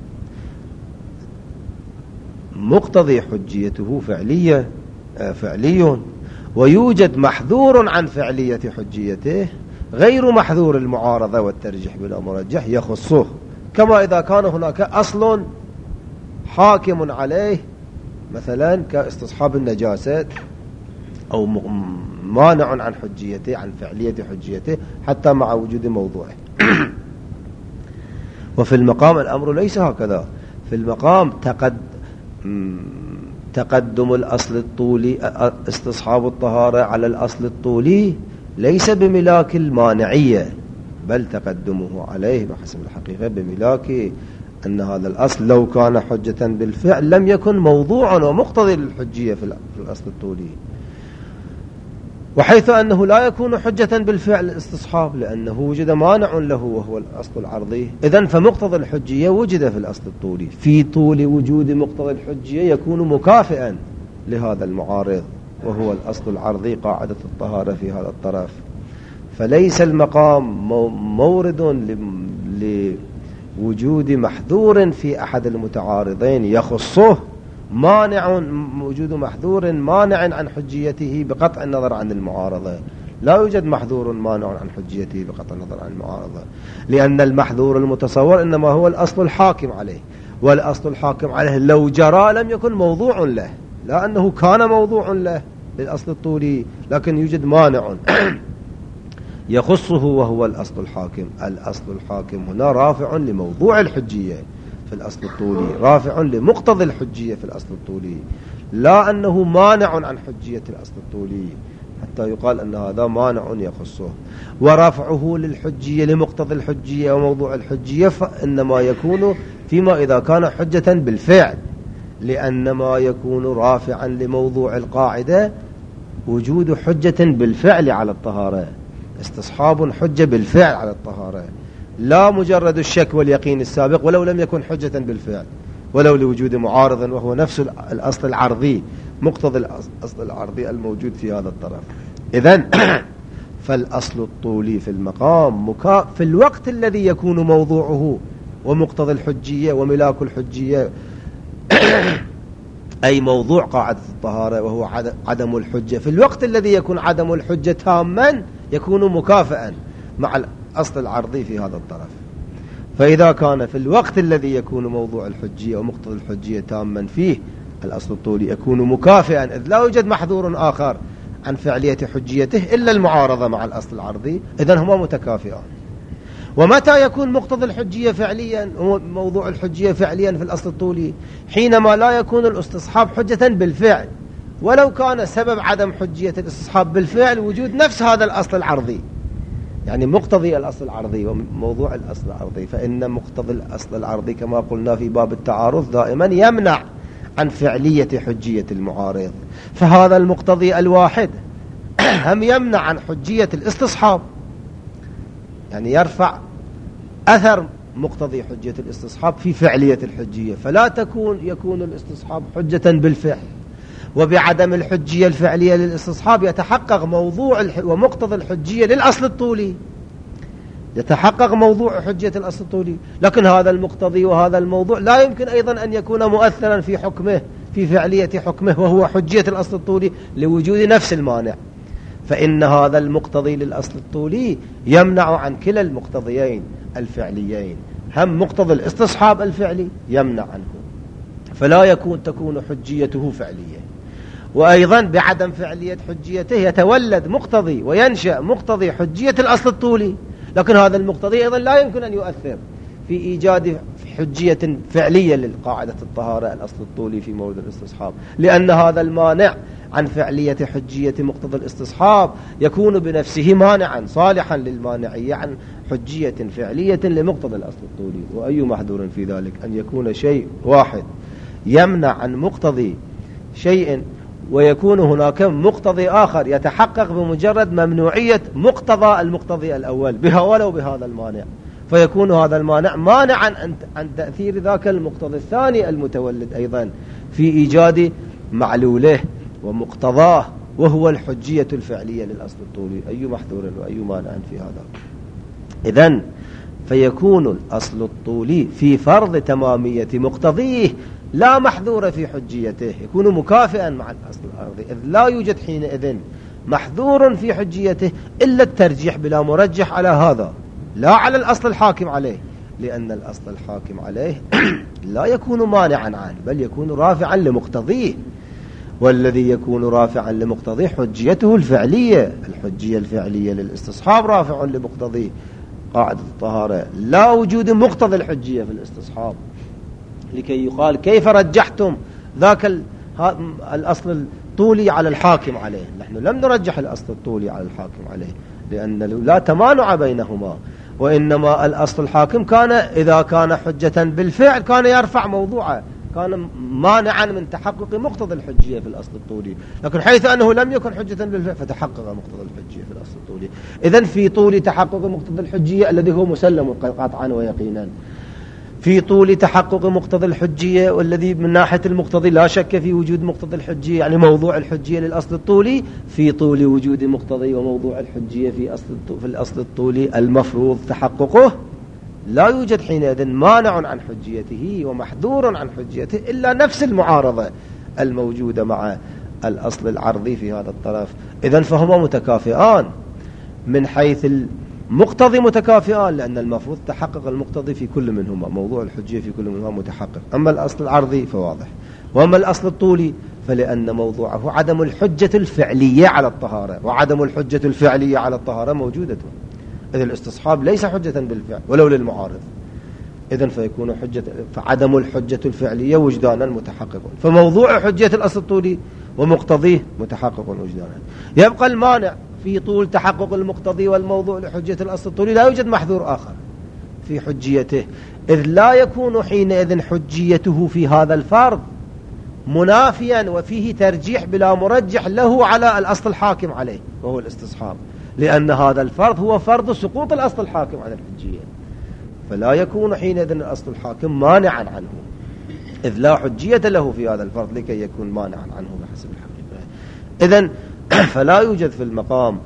مقتضي حجيته فعلي، ويوجد محذور عن فعلية حجيته غير محذور المعارضة والترجيح بلا مرجح يخصه، كما إذا كان هناك أصل حاكم عليه مثلا كاستصحاب النجاسة أو مانع عن حجيته عن فعلية حجيته حتى مع وجود موضوعه. وفي المقام الأمر ليس هكذا. في المقام تقدم الأصل الطولي استصحاب الطهارة على الأصل الطولي ليس بملاك المانعية، بل تقدمه عليه بحسب الحقيقة بملاك أن هذا الأصل لو كان حجة بالفعل لم يكن موضوعا ومقتضي للحجية في الأصل الطولي. وحيث أنه لا يكون حجة بالفعل الاستصحاب لأنه وجد مانع له وهو الأصل العرضي، إذن فمقتضى الحجية وجد في الأصل الطولي. في طول وجود مقتضى الحجية يكون مكافئا لهذا المعارض وهو الأصل العرضي قاعدة الطهارة في هذا الطرف. فليس المقام مورد لوجود محذور في أحد المتعارضين يخصه مانع، وجود محذور مانع عن حجيته بقطع النظر عن المعارضة. لا يوجد محذور مانع عن حجيته بقطع النظر عن المعارضة، لأن المحذور المتصور إنما هو الأصل الحاكم عليه، والأصل الحاكم عليه لو جرى لم يكن موضوع له، لا أنه كان موضوع له للأصل الطولي، لكن يوجد مانع يخصه وهو الأصل الحاكم. الأصل الحاكم هنا رافع لموضوع الحجية في الأصل الطولي، رافع لمقتضى الحجية في الأصل الطولي، لا أنه مانع عن حجية الأصل الطولي حتى يقال أن هذا مانع يخصه. ورفعه للحجية لمقتضى الحجية وموضوع الحجية فإنما يكون فيما إذا كان حجة بالفعل، لأن ما يكون رافعا لموضوع القاعدة وجود حجة بالفعل على الطهارة، استصحاب حجة بالفعل على الطهارة، لا مجرد الشك واليقين السابق ولو لم يكن حجة بالفعل، ولو لوجود معارض وهو نفس الأصل العرضي، مقتضى الأصل العرضي الموجود في هذا الطرف. إذن فالأصل الطولي في المقام في الوقت الذي يكون موضوعه ومقتضى الحجية وملاك الحجية أي موضوع قاعدة الطهارة وهو عدم الحجة، في الوقت الذي يكون عدم الحجة تاما يكون مكافئا مع الأصل العرضي في هذا الطرف. فإذا كان في الوقت الذي يكون موضوع الحجية ومقتضى الحجية تاما فيه الأصل الطولي يكون مكافئا، إذ لا يوجد محذور آخر عن فعلية حجيته إلا المعارضة مع الأصل العرضي، إذن هما متكافئان. ومتى يكون مقتضى الحجية فعليا موضوع الحجية فعليا في الأصل الطولي؟ حينما لا يكون الاستصحاب حجة بالفعل، ولو كان سبب عدم حجية الاستصحاب بالفعل وجود نفس هذا الأصل العرضي، يعني مقتضي الأصل العرضي وموضوع الأصل العرضي. فإن مقتضي الأصل العرضي كما قلنا في باب التعارض دائما يمنع عن فعلية حجية المعارض، فهذا المقتضي الواحد هم يمنع عن حجية الاستصحاب، يعني يرفع أثر مقتضي حجية الاستصحاب في فعلية الحجية، فلا يكون الاستصحاب حجة بالفعل. وبعدم الحجية الفعلية للاستصحاب يتحقق موضوع ومقتضى الحجية للأصل الطولي، يتحقق موضوع حجية الأصل الطولي، لكن هذا المقتضي وهذا الموضوع لا يمكن أيضا أن يكون مؤثرا في حكمه في فعلية حكمه وهو حجية الأصل الطولي لوجود نفس المانع. فإن هذا المقتضي للأصل الطولي يمنع عن كلا المقتضيين الفعليين، هم مقتضى الاستصحاب الفعلي يمنع عنه، فلا تكون حجيته فعلية. وأيضا بعدم فعلية حجيته يتولد مقتضي وينشأ مقتضي حجية الأصل الطولي، لكن هذا المقتضي أيضا لا يمكن أن يؤثر في إيجاد حجية فعلية للقاعدة الطهارة الأصل الطولي في مورد الاستصحاب، لأن هذا المانع عن فعلية حجية مقتضى الاستصحاب يكون بنفسه مانعا صالحا للمانعية عن حجية فعلية لمقتضى الأصل الطولي. وأي محذور في ذلك أن يكون شيء واحد يمنع عن مقتضي شيء ويكون هناك مقتضي آخر يتحقق بمجرد ممنوعية مقتضى المقتضي الأول بها ولو بهذا المانع، فيكون هذا المانع مانعا عن تأثير ذاك المقتضي الثاني المتولد أيضا في إيجاد معلوله ومقتضاه وهو الحجية الفعلية للأصل الطولي. أي محذور وأي مانع في هذا؟ إذن فيكون الأصل الطولي في فرض تمامية مقتضيه لا محذور في حجيته، يكون مكافئا مع الأصل الأرضي، إذ لا يوجد حينئذ محذور في حجيته إلا الترجيح بلا مرجح على هذا لا على الأصل الحاكم عليه، لأن الأصل الحاكم عليه لا يكون مانعا عنه بل يكون رافعا لمقتضيه، والذي يكون رافعا لمقتضيه حجيته الفعلية، الحجية الفعلية للاستصحاب رافع لمقتضيه قاعدة الطهارة، لا وجود مقتضى الحجية في الاستصحاب لكي يقال كيف رجحتم ذاك الأصل الطولي على الحاكم عليه. نحن لم نرجح الأصل الطولي على الحاكم عليه لأن لا تمانع بينهما، وإنما الأصل الحاكم كان إذا كان حجة بالفعل كان يرفع موضوعه، كان مانعا من تحقق مقتضى الحجية في الأصل الطولي، لكن حيث أنه لم يكن حجة بالفعل فتحقق مقتضى الحجية في الأصل الطولي. إذن في طول تحقق مقتضى الحجية الذي هو مسلم قطعا ويقينا، في طول تحقق مقتضى الحجية والذي من ناحية المقتضي لا شك في وجود مقتضى الحجية، يعني موضوع الحجية للأصل الطولي، في طول وجود مقتضي وموضوع الحجية في الأصل الطولي المفروض تحققه، لا يوجد حينئذ مانع عن حجيته ومحذور عن حجيته إلا نفس المعارضة الموجودة مع الأصل العرضي في هذا الطرف. إذن فهما متكافئان من حيث المقتضي، متكافئان لأن المفروض تحقق المقتضي في كل منهما، موضوع الحجية في كل منهما متحقق. أما الأصل العرضي فواضح، وأما الأصل الطولي فلأن موضوعه عدم الحجة الفعلية على الطهارة، وعدم الحجة الفعلية على الطهارة موجودة، إذن الاستصحاب ليس حجة بالفعل ولو للمعارض، إذن فيكون حجة، فعدم الحجة الفعلية وجدانا متحقق، فموضوع حجة الأصل الطولي ومقتضيه متحقق وجدانا. يبقى المانع في طول تحقق المقتضي والموضوع لحجة الأصل الطولي، لا يوجد محذور آخر في حجيته، إذ لا يكون حينئذ حجيته في هذا الفرض منافيا وفيه ترجيح بلا مرجح له على الأصل الحاكم عليه وهو الاستصحاب، لأن هذا الفرض هو فرض سقوط الأصل الحاكم عن الحجية، فلا يكون حينئذ الأصل الحاكم مانعا عنه، إذ لا حجية له في هذا الفرض لكي يكون مانعا عنه بحسب الحقيقة. إذن فلا يوجد في المقام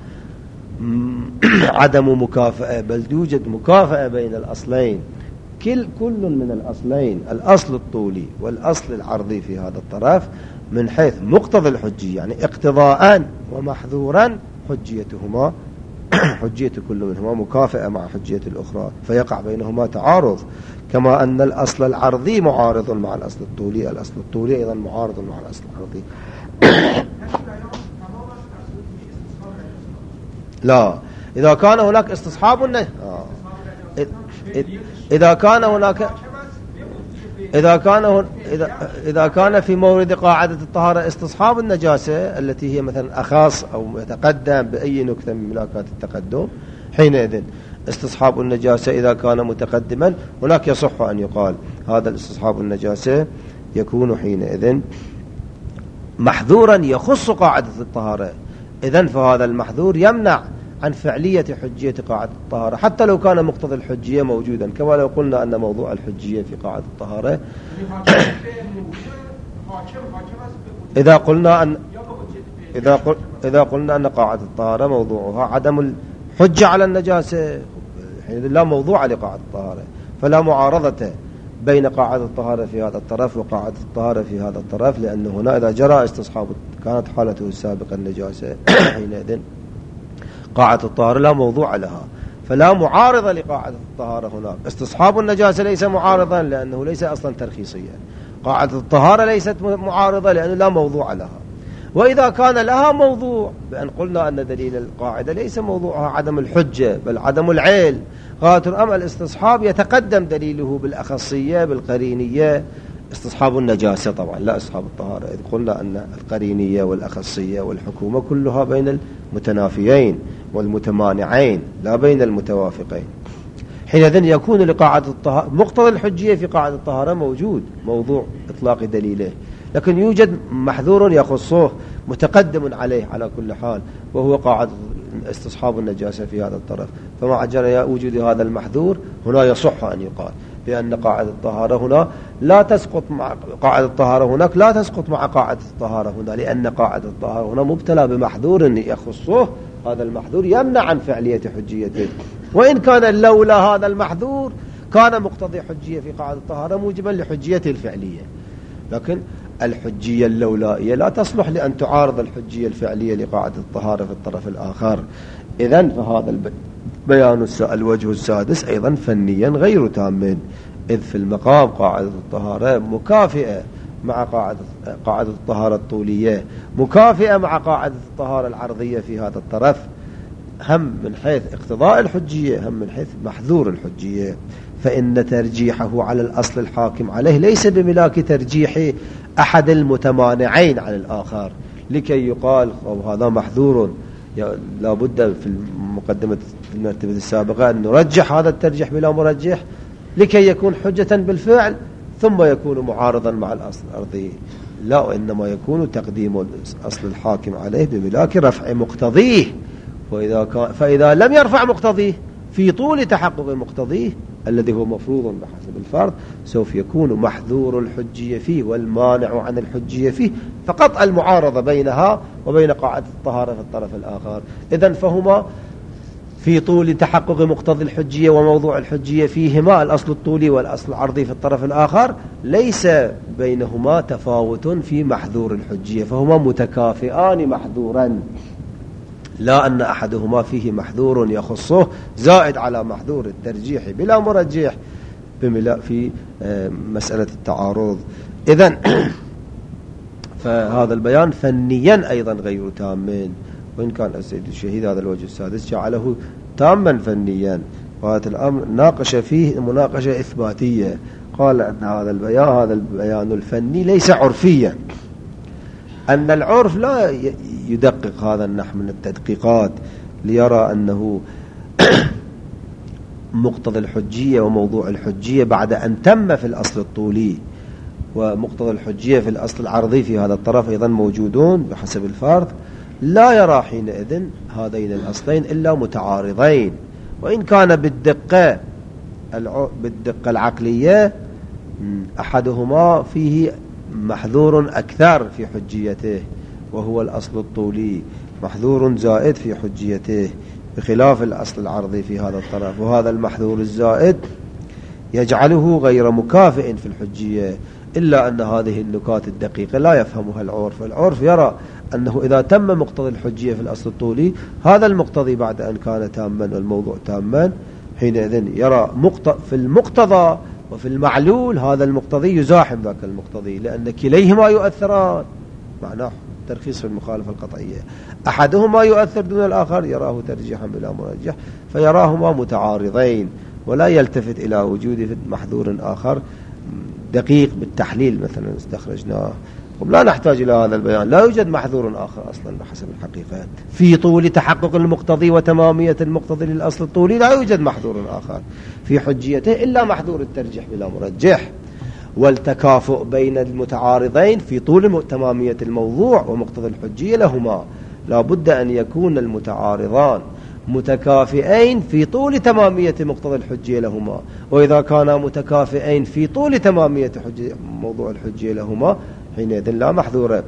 عدم مكافأة، بل يوجد مكافأة بين الأصلين، كل من الأصلين، الأصل الطولي والأصل العرضي في هذا الطرف من حيث مقتضى الحجية، يعني اقتضاء ومحذورا حجيتهما حجية كل منهما مكافأة مع حجية الأخرى، فيقع بينهما تعارض، كما أن الأصل العرضي معارض مع الأصل الطولي، الأصل الطولي أيضا معارض مع الأصل العرضي. لا، إذا كان هناك استصحاب إذا كان في مورد قاعدة الطهارة استصحاب النجاسة التي هي مثلا أخاص أو يتقدم بأي نكتة من ملاكات التقدم، حينئذ استصحاب النجاسة إذا كان متقدما هناك يصح أن يقال هذا الاستصحاب النجاسة يكون حينئذ محذورا يخص قاعدة الطهارة، إذن فهذا المحذور يمنع عن فعلية حجية قاعدة الطهارة حتى لو كان مقتضى الحجية موجودا، كما لو قلنا أن موضوع الحجية في قاعدة الطهارة إذا قلنا أن قاعدة الطهارة موضوعها عدم الحجة على النجاسة، لا موضوع لقاعدة الطهارة، فلا معارضة بين قاعدة الطهارة في هذا الطرف وقاعدة الطهارة في هذا الطرف، لأن هنا إذا جرى استصحاب كانت حالته السابقة النجاسة حينئذ قاعدة الطهارة لا موضوع لها، فلا معارضة لقاعدة الطهارة هناك. استصحاب النجاسة ليس معارضا لأنه ليس أصلا ترخيصيا، قاعدة الطهارة ليست معارضة لأنه لا موضوع لها. وإذا كان لها موضوع بأن قلنا أن دليل القاعدة ليس موضوعها عدم الحجة بل عدم العيل، غاية الأمر الاستصحاب يتقدم دليله بالأخصية بالقرينية، استصحاب النجاسة طبعا لا استصحاب الطهارة، إذ قلنا أن القرينية والأخصية والحكومة كلها بين المتنافيين والمتمانعين لا بين المتوافقين، حينئذ يكون لقاعدة الطهارة مقتضى الحجية في قاعدة الطهارة موجود موضوع إطلاق دليله، لكن يوجد محذور يخصه متقدم عليه على كل حال وهو قاعدة استصحاب النجاسة في هذا الطرف، فمع جرى وجود هذا المحذور هنا يصح أن يقال بأن قاعدة الطهارة هنا لا تسقط مع قاعدة الطهارة هناك لا تسقط مع قاعدة الطهارة هنا، لأن قاعدة الطهارة هنا مبتلى بمحذور يخصه، هذا المحذور يمنع عن فعلية حجيته، وإن كان لولا هذا المحذور كان مقتضي حجية في قاعدة الطهارة موجبا لحجيته الفعلية، لكن الحجية اللولائية لا تصلح لأن تعارض الحجية الفعلية لقاعدة الطهارة في الطرف الآخر. إذن فهذا بيان الوجه السادس أيضا فنيا غير تام، إذ في المقام قاعدة الطهارة مكافئة مع قاعدة الطهارة الطولية، مكافئة مع قاعدة الطهارة العرضية في هذا الطرف، هم من حيث اقتضاء الحجية هم من حيث محذور الحجية، فإن ترجيحه على الأصل الحاكم عليه ليس بملاك ترجيح أحد المتمانعين عن الآخر لكي يقال هذا محذور، لا بد في المقدمة المرتبة السابقة أن نرجح هذا الترجيح بلا مرجح لكي يكون حجة بالفعل، ثم يكون معارضا مع الأصل الأرضي. لا، إنما يكون تقديم الأصل الحاكم عليه بملاك رفع مقتضيه، فإذا لم يرفع مقتضيه في طول تحقق مقتضيه الذي هو مفروض بحسب الفرض، سوف يكون محذور الحجية فيه والمانع عن الحجية فيه فقط المعارضة بينها وبين قاعدة الطهارة في الطرف الآخر. إذن فهما في طول تحقق مقتضى الحجية وموضوع الحجية فيهما الأصل الطولي والأصل العرضي في الطرف الآخر، ليس بينهما تفاوت في محذور الحجية، فهما متكافئان محذورا، لا أن أحدهما فيه محذور يخصه زائد على محذور الترجيح بلا مرجح في مسألة التعارض. إذن فهذا البيان فنيا أيضا غير تام، وإن كان السيد الشهيد هذا الوجه السادس جعله تاما فنيا، وهذا الأمر ناقش فيه مناقشة إثباتية، قال أن هذا البيان الفني ليس عرفيا، أن العرف لا يدقق هذا النحو من التدقيقات ليرى أنه مقتضى الحجية وموضوع الحجية بعد أن تم في الأصل الطولي ومقتضى الحجية في الأصل العرضي في هذا الطرف أيضا موجودون بحسب الفرض، لا يرى حينئذ هذين الأصلين إلا متعارضين، وإن كان بالدقة العقلية أحدهما فيه محذور أكثر في حجيته وهو الأصل الطولي، محذور زائد في حجيته بخلاف الأصل العرضي في هذا الطرف، وهذا المحذور الزائد يجعله غير مكافئ في الحجية، إلا أن هذه النكات الدقيقة لا يفهمها العرف يرى أنه إذا تم مقتضى الحجية في الأصل الطولي هذا المقتضي بعد أن كان تاما والموضوع تاما، حينئذ يرى في المقتضى وفي المعلول هذا المقتضي يزاحم ذاك المقتضي، لأن كليهما يؤثران، معناه ترخيص في المخالفة القطعية، أحدهما يؤثر دون الآخر يراه ترجيحا بلا مرجح، فيراهما متعارضين ولا يلتفت إلى وجود محذور آخر دقيق بالتحليل مثلا استخرجناه. لا نحتاج إلى هذا البيان، لا يوجد محذور آخر أصلا بحسب الحقيقة في طول تحقق المقتضي وتمامية المقتضي للأصل الطولي، لا يوجد محذور آخر في حجيته إلا محذور الترجيح بلا مرجح، والتكافؤ بين المتعارضين في طول تمامية الموضوع ومقتضى الحجية لهما، لا بد أن يكون المتعارضان متكافئين في طول تمامية مقتضى الحجية لهما، وإذا كانا متكافئين في طول تمامية موضوع الحجية لهما حينئذ لا محذور،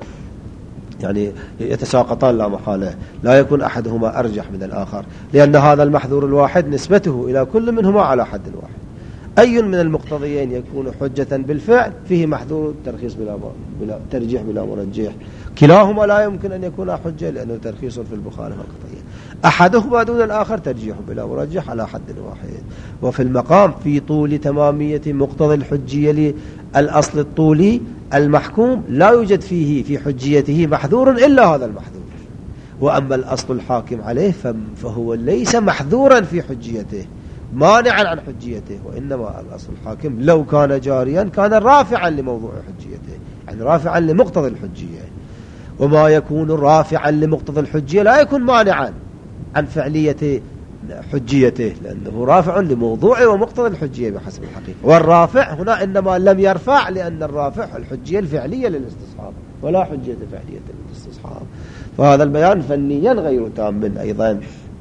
يعني يتساقطان لا محالة، لا يكون أحدهما أرجح من الآخر، لأن هذا المحذور الواحد نسبته إلى كل منهما على حد واحد. أي من المقتضيين يكون حجة بالفعل فيه محذور ترخيص بلا ترجيح بلا مرجح، كلاهما لا يمكن أن يكون حجة لأنه ترخيص في المخالفة القطعية، أحدهما دون الآخر ترجيح بلا مرجح على حد واحد. وفي المقام في طول تمامية مقتضى الحجية للأصل الطولي المحكوم لا يوجد فيه في حجيته محذور إلا هذا المحذور، وأما الأصل الحاكم عليه فهو ليس محذورا في حجيته مانعا عن حجيته، وإنما الأصل الحاكم لو كان جاريا كان رافعا لموضوع حجيته، يعني رافعا لمقتضى الحجية، وما يكون رافعا لمقتضى الحجية لا يكون مانعا عن فعلية حجيته، لأنه رافع لموضوع ومقتضى الحجية بحسب الحقيقة. والرافع هنا إنما لم يرفع لأن الرافع الحجية الفعلية للاستصحاب ولا حجية فعلية للاستصحاب، فهذا البيان فنيا غير تام أيضا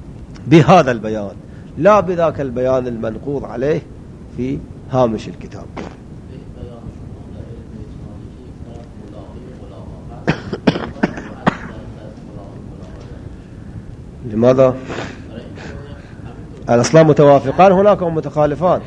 بهذا البيان، لا بذاك البيان المنقوض عليه في هامش الكتاب. لماذا؟ الأصلان متوافقان هناك ومتخالفان.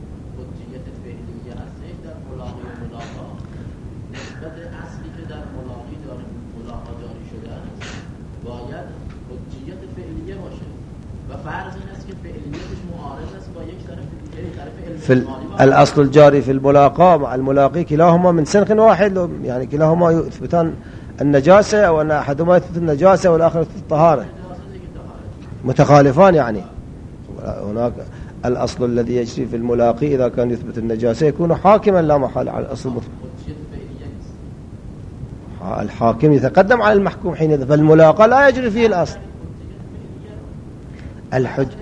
في الأصل الجاري في الملاقاة مع الملاقي كلاهما من سنخ واحد، يعني كلاهما يثبتان النجاسة، أو أن أحدهما يثبت النجاسة والآخر يثبت الطهارة، متخالفان. يعني هناك الأصل الذي يجري في الملاقي إذا كان يثبت النجاسة يكون حاكما لا محال على الأصل الحاكم يتقدم على المحكوم حينئذ، فالملاقى لا يجري فيه الأصل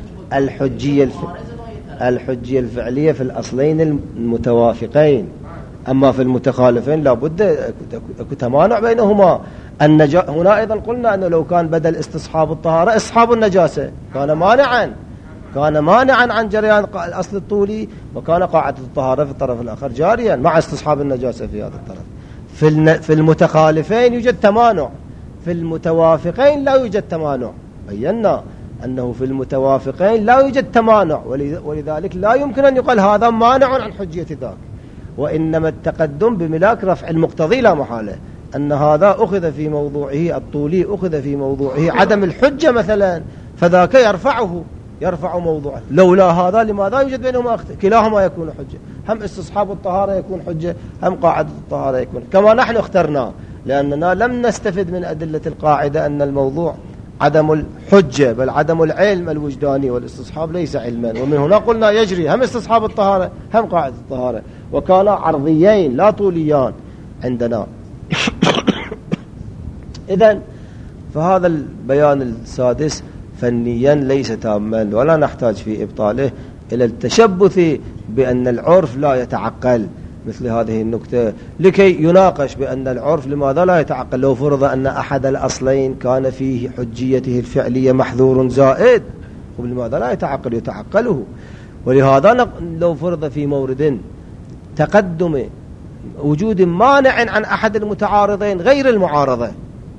الحجية الفعلية في الأصلين المتوافقين، أما في المتخالفين لابد أكو تمانع بينهما. هنا أيضا قلنا أنه لو كان بدل استصحاب الطهارة استصحاب النجاسة كان مانعا عن جريان الأصل الطولي، وكان قاعدة الطهارة في الطرف الآخر جاريا مع استصحاب النجاسة في هذا الطرف. في المتخالفين يوجد تمانع، في المتوافقين لا يوجد تمانع. بينا أنه في المتوافقين لا يوجد تمانع، ولذلك لا يمكن أن يقال هذا مانع عن حجية ذاك، وإنما التقدم بملاك رفع المقتضي لا محالة. أن هذا أخذ في موضوعه الطولي، أخذ في موضوعه عدم الحجة مثلا، فذاك يرفع موضوعه. لولا هذا لماذا يوجد بينهما كلاهما يكون حجة؟ هم استصحاب الطهارة يكون حجة، هم قاعدة الطهارة يكون، كما نحن اخترنا، لأننا لم نستفد من أدلة القاعدة أن الموضوع عدم الحجة بل عدم العلم الوجداني، والاستصحاب ليس علما. ومن هنا قلنا يجري هم استصحاب الطهارة هم قاعدة الطهارة، وكانا عرضيين لا طوليان عندنا. إذن فهذا البيان السادس فنيا ليس تاما، ولا نحتاج في إبطاله إلى التشبث بأن العرف لا يتعقل مثل هذه النكتة، لكي يناقش بأن العرف لماذا لا يتعقل. لو فرض أن أحد الأصلين كان فيه حجيته الفعلية محذور زائد، ولماذا لا يتعقله. ولهذا لو فرض في مورد تقدم وجود مانع عن أحد المتعارضين غير المعارضة،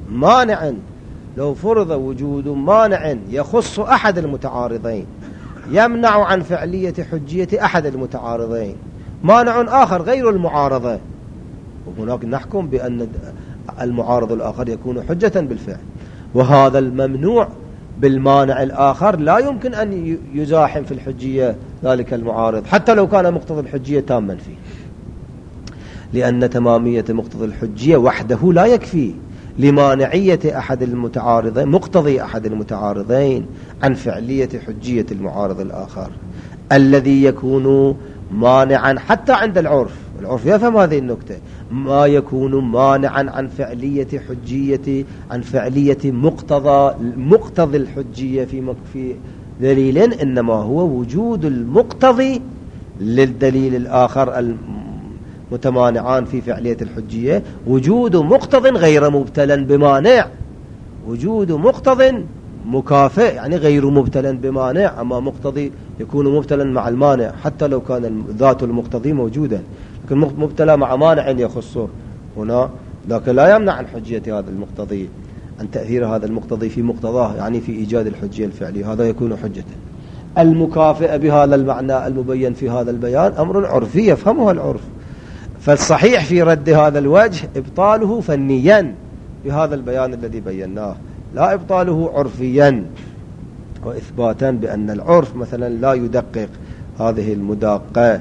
لو فرض وجود مانع يخص أحد المتعارضين يمنع عن فعلية حجية أحد المتعارضين، مانع آخر غير المعارضة، وهناك نحكم بأن المعارض الآخر يكون حجة بالفعل. وهذا الممنوع بالمانع الآخر لا يمكن أن يزاحم في الحجية ذلك المعارض حتى لو كان مقتضى الحجية تاما فيه، لأن تمامية مقتضى الحجية وحده لا يكفي لمانعية أحد المتعارضين، مقتضي أحد المتعارضين عن فعلية حجية المعارض الآخر الذي يكون مانعا حتى عند العرف يفهم هذه النكتة، ما يكون مانعا عن فعلية حجية، عن فعلية مقتضى الحجية في دليل، إنما هو وجود المقتضي للدليل الآخر متمانعان في فعلية الحجية، وجود مقتض غير مبتلا بمانع، وجود مقتض مكافئ يعني غير مبتلا بمانع. أما مقتضي يكون مبتلا مع المانع حتى لو كان ذات المقتضي موجودا، لكن مبتلا مع مانع يخصه هنا، لكن لا يمنع عن حجية هذا المقتضي، عن تأثير هذا المقتضي في مقتضاه يعني في إيجاد الحجية الفعلية، هذا يكون حجة. المكافئة بهذا المعنى المبين في هذا البيان أمر عرفي يفهمه العرف، فالصحيح في رد هذا الوجه إبطاله فنيا بهذا البيان الذي بيناه، لا إبطاله عرفيا وإثباتا بأن العرف مثلا لا يدقق هذه المداقة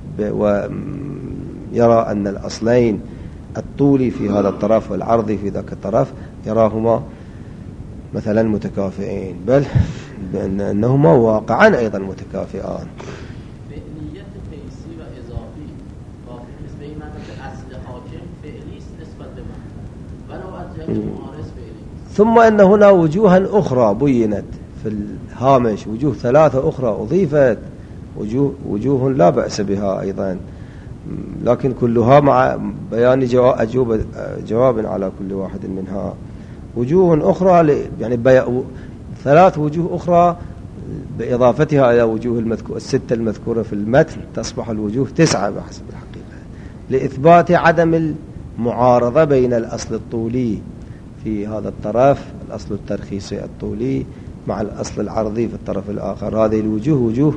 ويرى أن الأصلين الطولي في هذا الطرف والعرضي في ذاك الطرف يراهما مثلا متكافئين، بل بأنهما واقعا أيضا متكافئان. ثم أن هنا وجوها أخرى بينت في الهامش، وجوه ثلاثة أخرى أضيفت، وجوه لا بأس بها أيضا، لكن كلها مع بيان جواب على كل واحد منها. وجوه أخرى يعني ثلاث وجوه أخرى بإضافتها إلى وجوه الستة المذكورة في المتن تصبح الوجوه 9 بحسب الحقيقة، لإثبات عدم المعارضة بين الأصل الطولي في هذا الطرف، الأصل الترخيصي الطولي، مع الأصل العرضي في الطرف الآخر. هذه الوجوه وجوه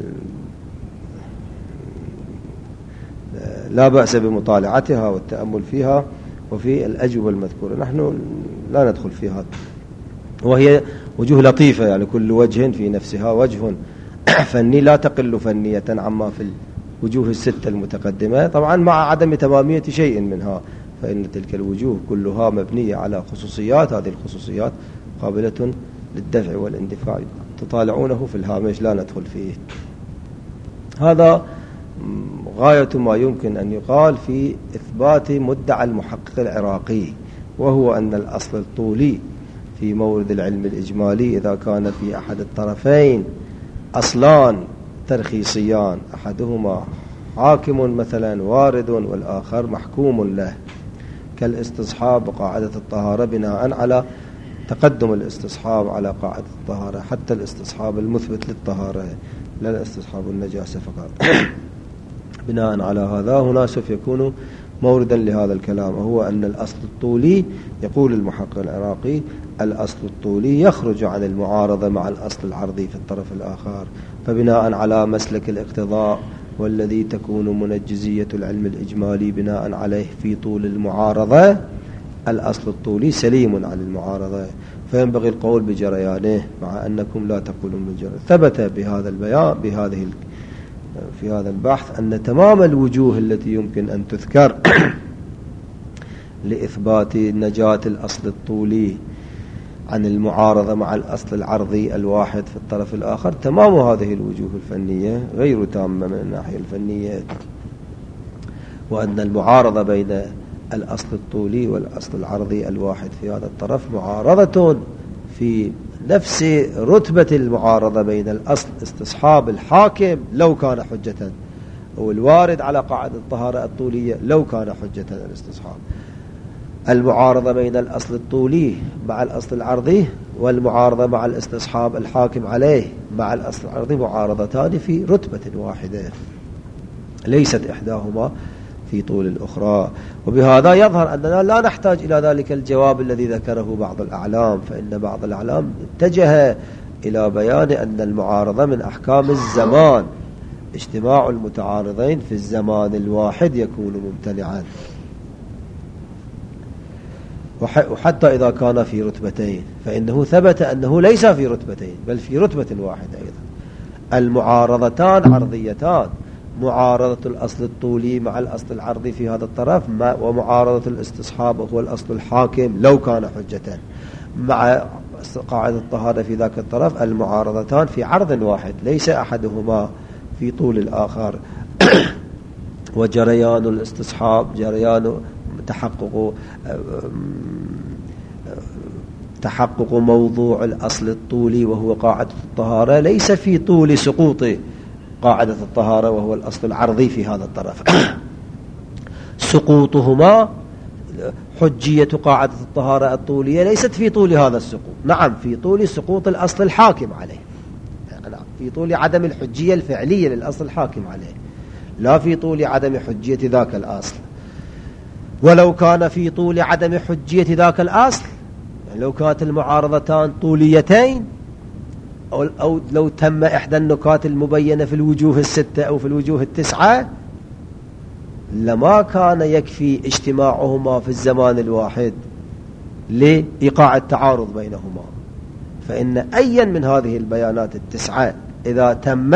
لا بأس بمطالعتها والتأمل فيها وفي الأجوبة المذكورة، نحن لا ندخل فيها، وهي وجوه لطيفة، يعني كل وجه في نفسها وجه فني لا تقل فنية عما في الوجوه الستة المتقدمة، طبعا مع عدم تمامية شيء منها، فإن تلك الوجوه كلها مبنية على خصوصيات، هذه الخصوصيات قابلة للدفع والاندفاع، تطالعونه في الهامش لا ندخل فيه. هذا غاية ما يمكن أن يقال في إثبات مدعى المحقق العراقي، وهو أن الأصل الطولي في مورد العلم الإجمالي إذا كان في أحد الطرفين أصلان ترخيصيان، أحدهما حاكم مثلا وارد والآخر محكوم له، كالاستصحاب وقاعدة الطهارة بناء على تقدم الاستصحاب على قاعدة الطهارة، حتى الاستصحاب المثبت للطهارة لا الاستصحاب النجاسة فقط. بناء على هذا هنا سوف يكون موردا لهذا الكلام، وهو أن الأصل الطولي، يقول المحقق العراقي، الأصل الطولي يخرج عن المعارضة مع الأصل العرضي في الطرف الآخر، فبناء على مسلك الاقتضاء والذي تكون منجزية العلم الإجمالي بناء عليه في طول المعارضة، الأصل الطولي سليم عن المعارضة، فينبغي القول بجريانه، مع أنكم لا تقولون بالجريان. ثبت بهذا البيان في هذا البحث أن تمام الوجوه التي يمكن أن تذكر لإثبات نجاة الأصل الطولي عن المعارضة مع الأصل العرضي الواحد في الطرف الآخر، تمام هذه الوجوه الفنية غير تامة من الناحية الفنية، وأن المعارضة بين الأصل الطولي والأصل العرضي الواحد في هذا الطرف معارضة في نفس رتبة المعارضة بين الأصل استصحاب الحاكم لو كان حجة، أو الوارد على قاعدة الطهارة الطولية لو كان حجة الاستصحاب. المعارضة بين الأصل الطولي مع الأصل العرضي والمعارضة مع الاستصحاب الحاكم عليه مع الأصل العرضي معارضتان في رتبة واحدة، ليست إحداهما في طول الأخرى. وبهذا يظهر أننا لا نحتاج إلى ذلك الجواب الذي ذكره بعض الأعلام، فإن بعض الأعلام اتجه إلى بيان أن المعارضة من أحكام الزمان، اجتماع المتعارضين في الزمان الواحد يكون ممتنعا، وحتى إذا كان في رتبتين فإنه ثبت أنه ليس في رتبتين بل في رتبة واحدة أيضا. المعارضتان عرضيتان، معارضة الأصل الطولي مع الأصل العرضي في هذا الطرف، ومعارضة الاستصحاب وهو الأصل الحاكم لو كان حجة مع قاعدة الطهارة في ذاك الطرف، المعارضتان في عرض واحد ليس أحدهما في طول الآخر. وجريان الاستصحاب جريان تحقق موضوع الأصل الطولي وهو قاعدة الطهارة ليس في طول سقوط قاعدة الطهارة وهو الأصل العرضي في هذا الطرف. سقوطهما حجية قاعدة الطهارة الطولية ليست في طول هذا السقوط، نعم في طول سقوط الأصل الحاكم عليه، نعم في طول عدم الحجية الفعلية للأصل الحاكم عليه، لا في طول عدم حجية ذاك الأصل. ولو كان في طول عدم حجية ذاك الأصل، يعني لو كانت المعارضتان طوليتين، أو لو تم إحدى النكات المبينة في الوجوه الستة أو في الوجوه التسعة، لما كان يكفي اجتماعهما في الزمان الواحد لإيقاع التعارض بينهما، فإن أيا من هذه البيانات التسعة إذا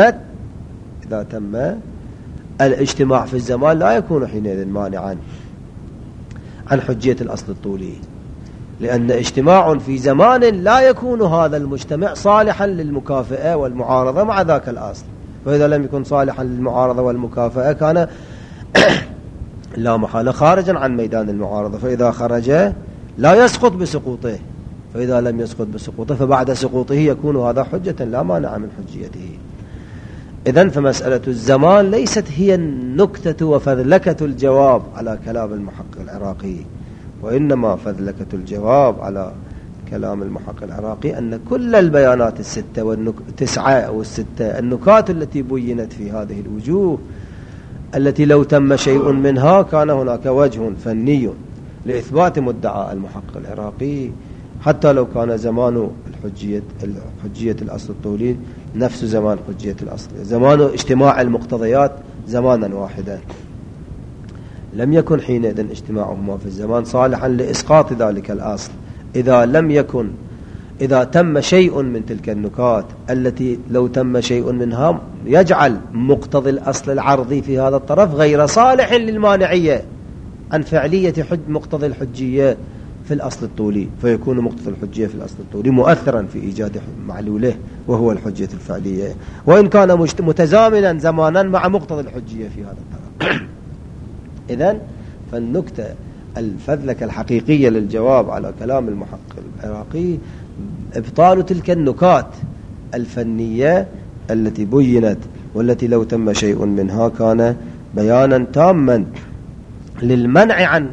تم الاجتماع في الزمان لا يكون حينئذ مانعا عن حجية الأصل الطولي، لأن اجتماع في زمان لا يكون هذا المجتمع صالحا للمكافأة والمعارضة مع ذاك الأصل، فإذا لم يكن صالحا للمعارضة والمكافأة كان لا محالة خارجا عن ميدان المعارضة، فإذا خرج لا يسقط بسقوطه، فإذا لم يسقط بسقوطه فبعد سقوطه يكون هذا حجة لا مانع من حجيته. إذن فمسألة الزمان ليست هي النكتة وفذلكة الجواب على كلام المحقق العراقي، وإنما فذلكة الجواب على كلام المحقق العراقي أن كل البيانات الستة والتسعة أو الستة النكات التي بينت في هذه الوجوه التي لو تم شيء منها كان هناك وجه فني لإثبات مدعى المحقق العراقي، حتى لو كان زمان حجية الأصل الطولي نفس زمان حجية الأصل، زمان اجتماع المقتضيات زمانا واحدا، لم يكن حينئذ اجتماعهما في الزمان صالحا لإسقاط ذلك الأصل إذا تم شيء من تلك النكات التي لو تم شيء منها يجعل مقتضي الأصل العرضي في هذا الطرف غير صالح للمانعية عن فعلية مقتضي الحجية في الأصل الطولي، فيكون مقتضي الحجية في الأصل الطولي مؤثرا في إيجاد معلوله وهو الحجية الفعلية، وإن كان متزامنا زمانا مع مقتضي الحجية في هذا الطرف. إذن فالنكتة الفذلكة الحقيقية للجواب على كلام المحقق العراقي إبطال تلك النكات الفنية التي بينت والتي لو تم شيء منها كان بيانا تاما للمنع عن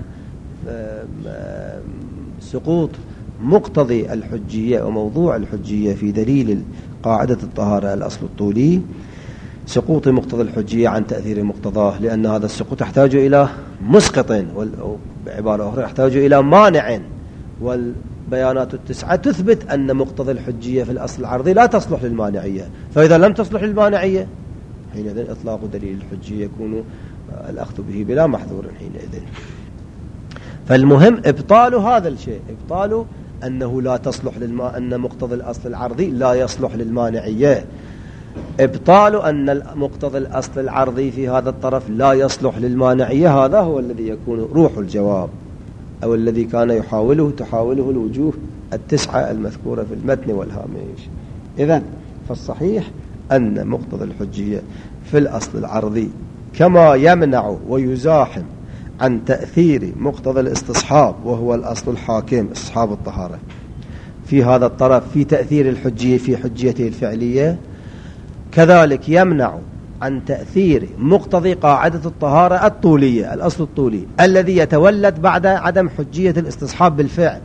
سقوط مقتضي الحجية وموضوع الحجية في دليل قاعدة الطهارة الأصل الطولي، سقوط مقتضى الحجية عن تأثير مقتضاه، لأن هذا السقوط يحتاج إلى مسقط، بعبارة أخرى يحتاج إلى مانع، والبيانات التسعة تثبت أن مقتضى الحجية في الأصل العرضي لا تصلح للمانعية، فإذا لم تصلح للمانعية حينئذ إطلاق دليل الحجية يكون الأخذ به بلا محذور حينئذ. فالمهم إبطال هذا الشيء، إبطال أنه لا تصلح أن مقتضى الأصل العرضي لا يصلح للمانعية، إبطال أن مقتضى الأصل العرضي في هذا الطرف لا يصلح للمانعية، هذا هو الذي يكون روح الجواب، أو الذي كان تحاوله الوجوه التسعة المذكورة في المتن والهامش. إذن فالصحيح أن مقتضى الحجية في الأصل العرضي كما يمنع ويزاحم عن تأثير مقتضى الاستصحاب وهو الأصل الحاكم استصحاب الطهارة في هذا الطرف في تأثير الحجية في حجيته الفعلية، كذلك يمنع عن تأثير مقتضي قاعدة الطهارة الطولية الأصل الطولي الذي يتولد بعد عدم حجية الاستصحاب بالفعل.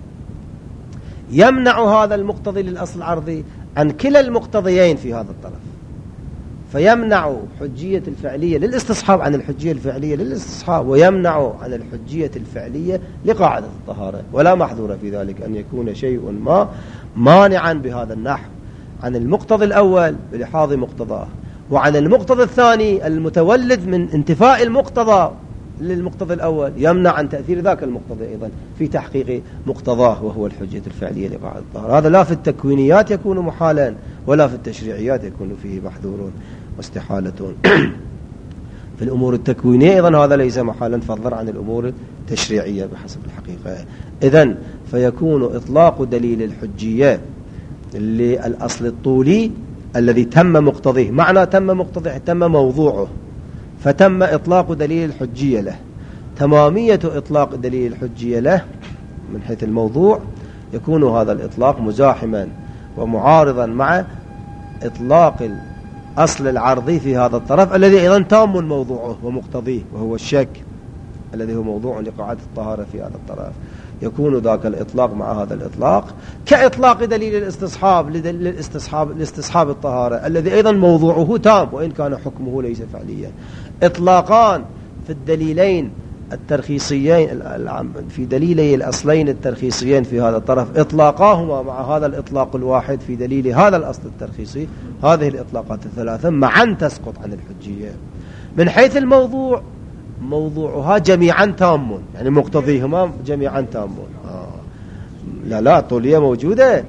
يمنع هذا المقتضي للأصل العرضي عن كلا المقتضيين في هذا الطرف، فيمنع حجية الفعلية للاستصحاب عن الحجية الفعلية للاستصحاب، ويمنع عن الحجية الفعلية لقاعدة الطهارة، ولا محذور في ذلك أن يكون شيء ما مانعا بهذا النحو عن المقتضى الأول بلحاظ مقتضاه، وعن المقتضى الثاني المتولد من انتفاء المقتضى للمقتضى الأول يمنع عن تأثير ذاك المقتضى أيضا في تحقيق مقتضاه وهو الحجية الفعلية لقاعدة الطهارة. هذا لا في التكوينيات يكون محالا ولا في التشريعيات يكون فيه محذور واستحالة. في الأمور التكوينية أيضا هذا ليس محالا فضلا عن الأمور التشريعية بحسب الحقيقة. إذن فيكون إطلاق دليل الحجية للأصل الطولي الذي تم مقتضيه، معنى تم مقتضيه تم موضوعه، فتم إطلاق دليل الحجية له. تمامية إطلاق دليل الحجية له من حيث الموضوع يكون هذا الإطلاق مزاحما ومعارضا مع إطلاق الأصل العرضي في هذا الطرف الذي أيضا تام موضوعه ومقتضيه وهو الشك الذي هو موضوع لقاعدة الطهارة في هذا الطرف. يكون ذاك الإطلاق مع هذا الإطلاق كإطلاق دليل الاستصحاب لاستصحاب الطهارة الذي أيضا موضوعه تام وإن كان حكمه ليس فعليا. إطلاقان في الدليلين الترخيصيين في دليلي الأصلين الترخيصيين في هذا الطرف، إطلاقاهما مع هذا الإطلاق الواحد في دليل هذا الأصل الترخيصي، هذه الإطلاقات الثلاثة معا تسقط عن الحجية. من حيث الموضوع موضوعها جميعا تام، يعني مقتضيهما جميعا تام. لا الطولية موجودة،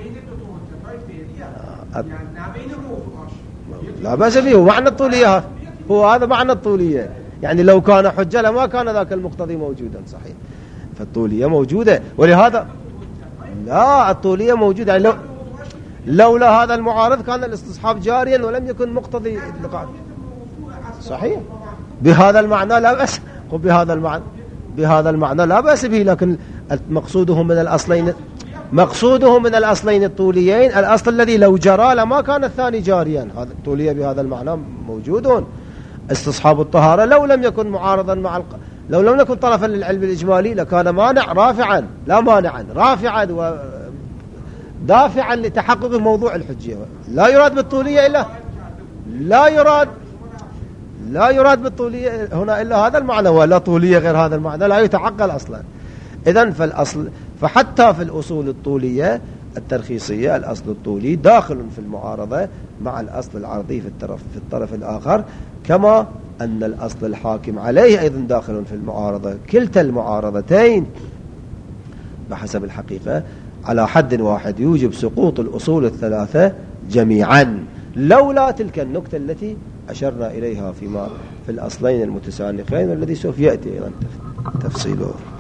لا بأس به، معنى الطولية هو هذا معنى الطولية، يعني لو كان حجة لما كان ذاك المقتضي موجودا صحيح، فالطولية موجودة. ولهذا لا الطولية موجودة، يعني لولا هذا المعارض كان الاستصحاب جاريا ولم يكن مقتضي صحيح. بهذا المعنى لا بأس، بهذا المعنى لا بأس به، لكن مقصوده من الأصلين الطوليين الأصل الذي لو جرى لما كان الثاني جاريا. هذا الطولية بهذا المعنى موجود. استصحاب الطهارة لو لم يكن معارضا لو لم يكن طرفا للعلم الإجمالي لكان مانع رافعا، لا مانعا رافعا ودافعا لتحقق موضوع الحجية. لا يراد بالطولية إلا لا يراد بالطولية هنا إلا هذا المعنى، ولا طولية غير هذا المعنى لا يتعقل أصلا. إذن فحتى في الأصول الطولية الترخيصية الأصل الطولي داخل في المعارضة مع الأصل العرضي في الطرف الآخر، كما أن الأصل الحاكم عليه أيضا داخل في المعارضة. كلتا المعارضتين بحسب الحقيقة على حد واحد يوجب سقوط الأصول الثلاثة جميعا، لولا تلك النكتة التي أشرنا إليها في الأصلين المتسانقين والذي سوف يأتي أيضا تفصيله.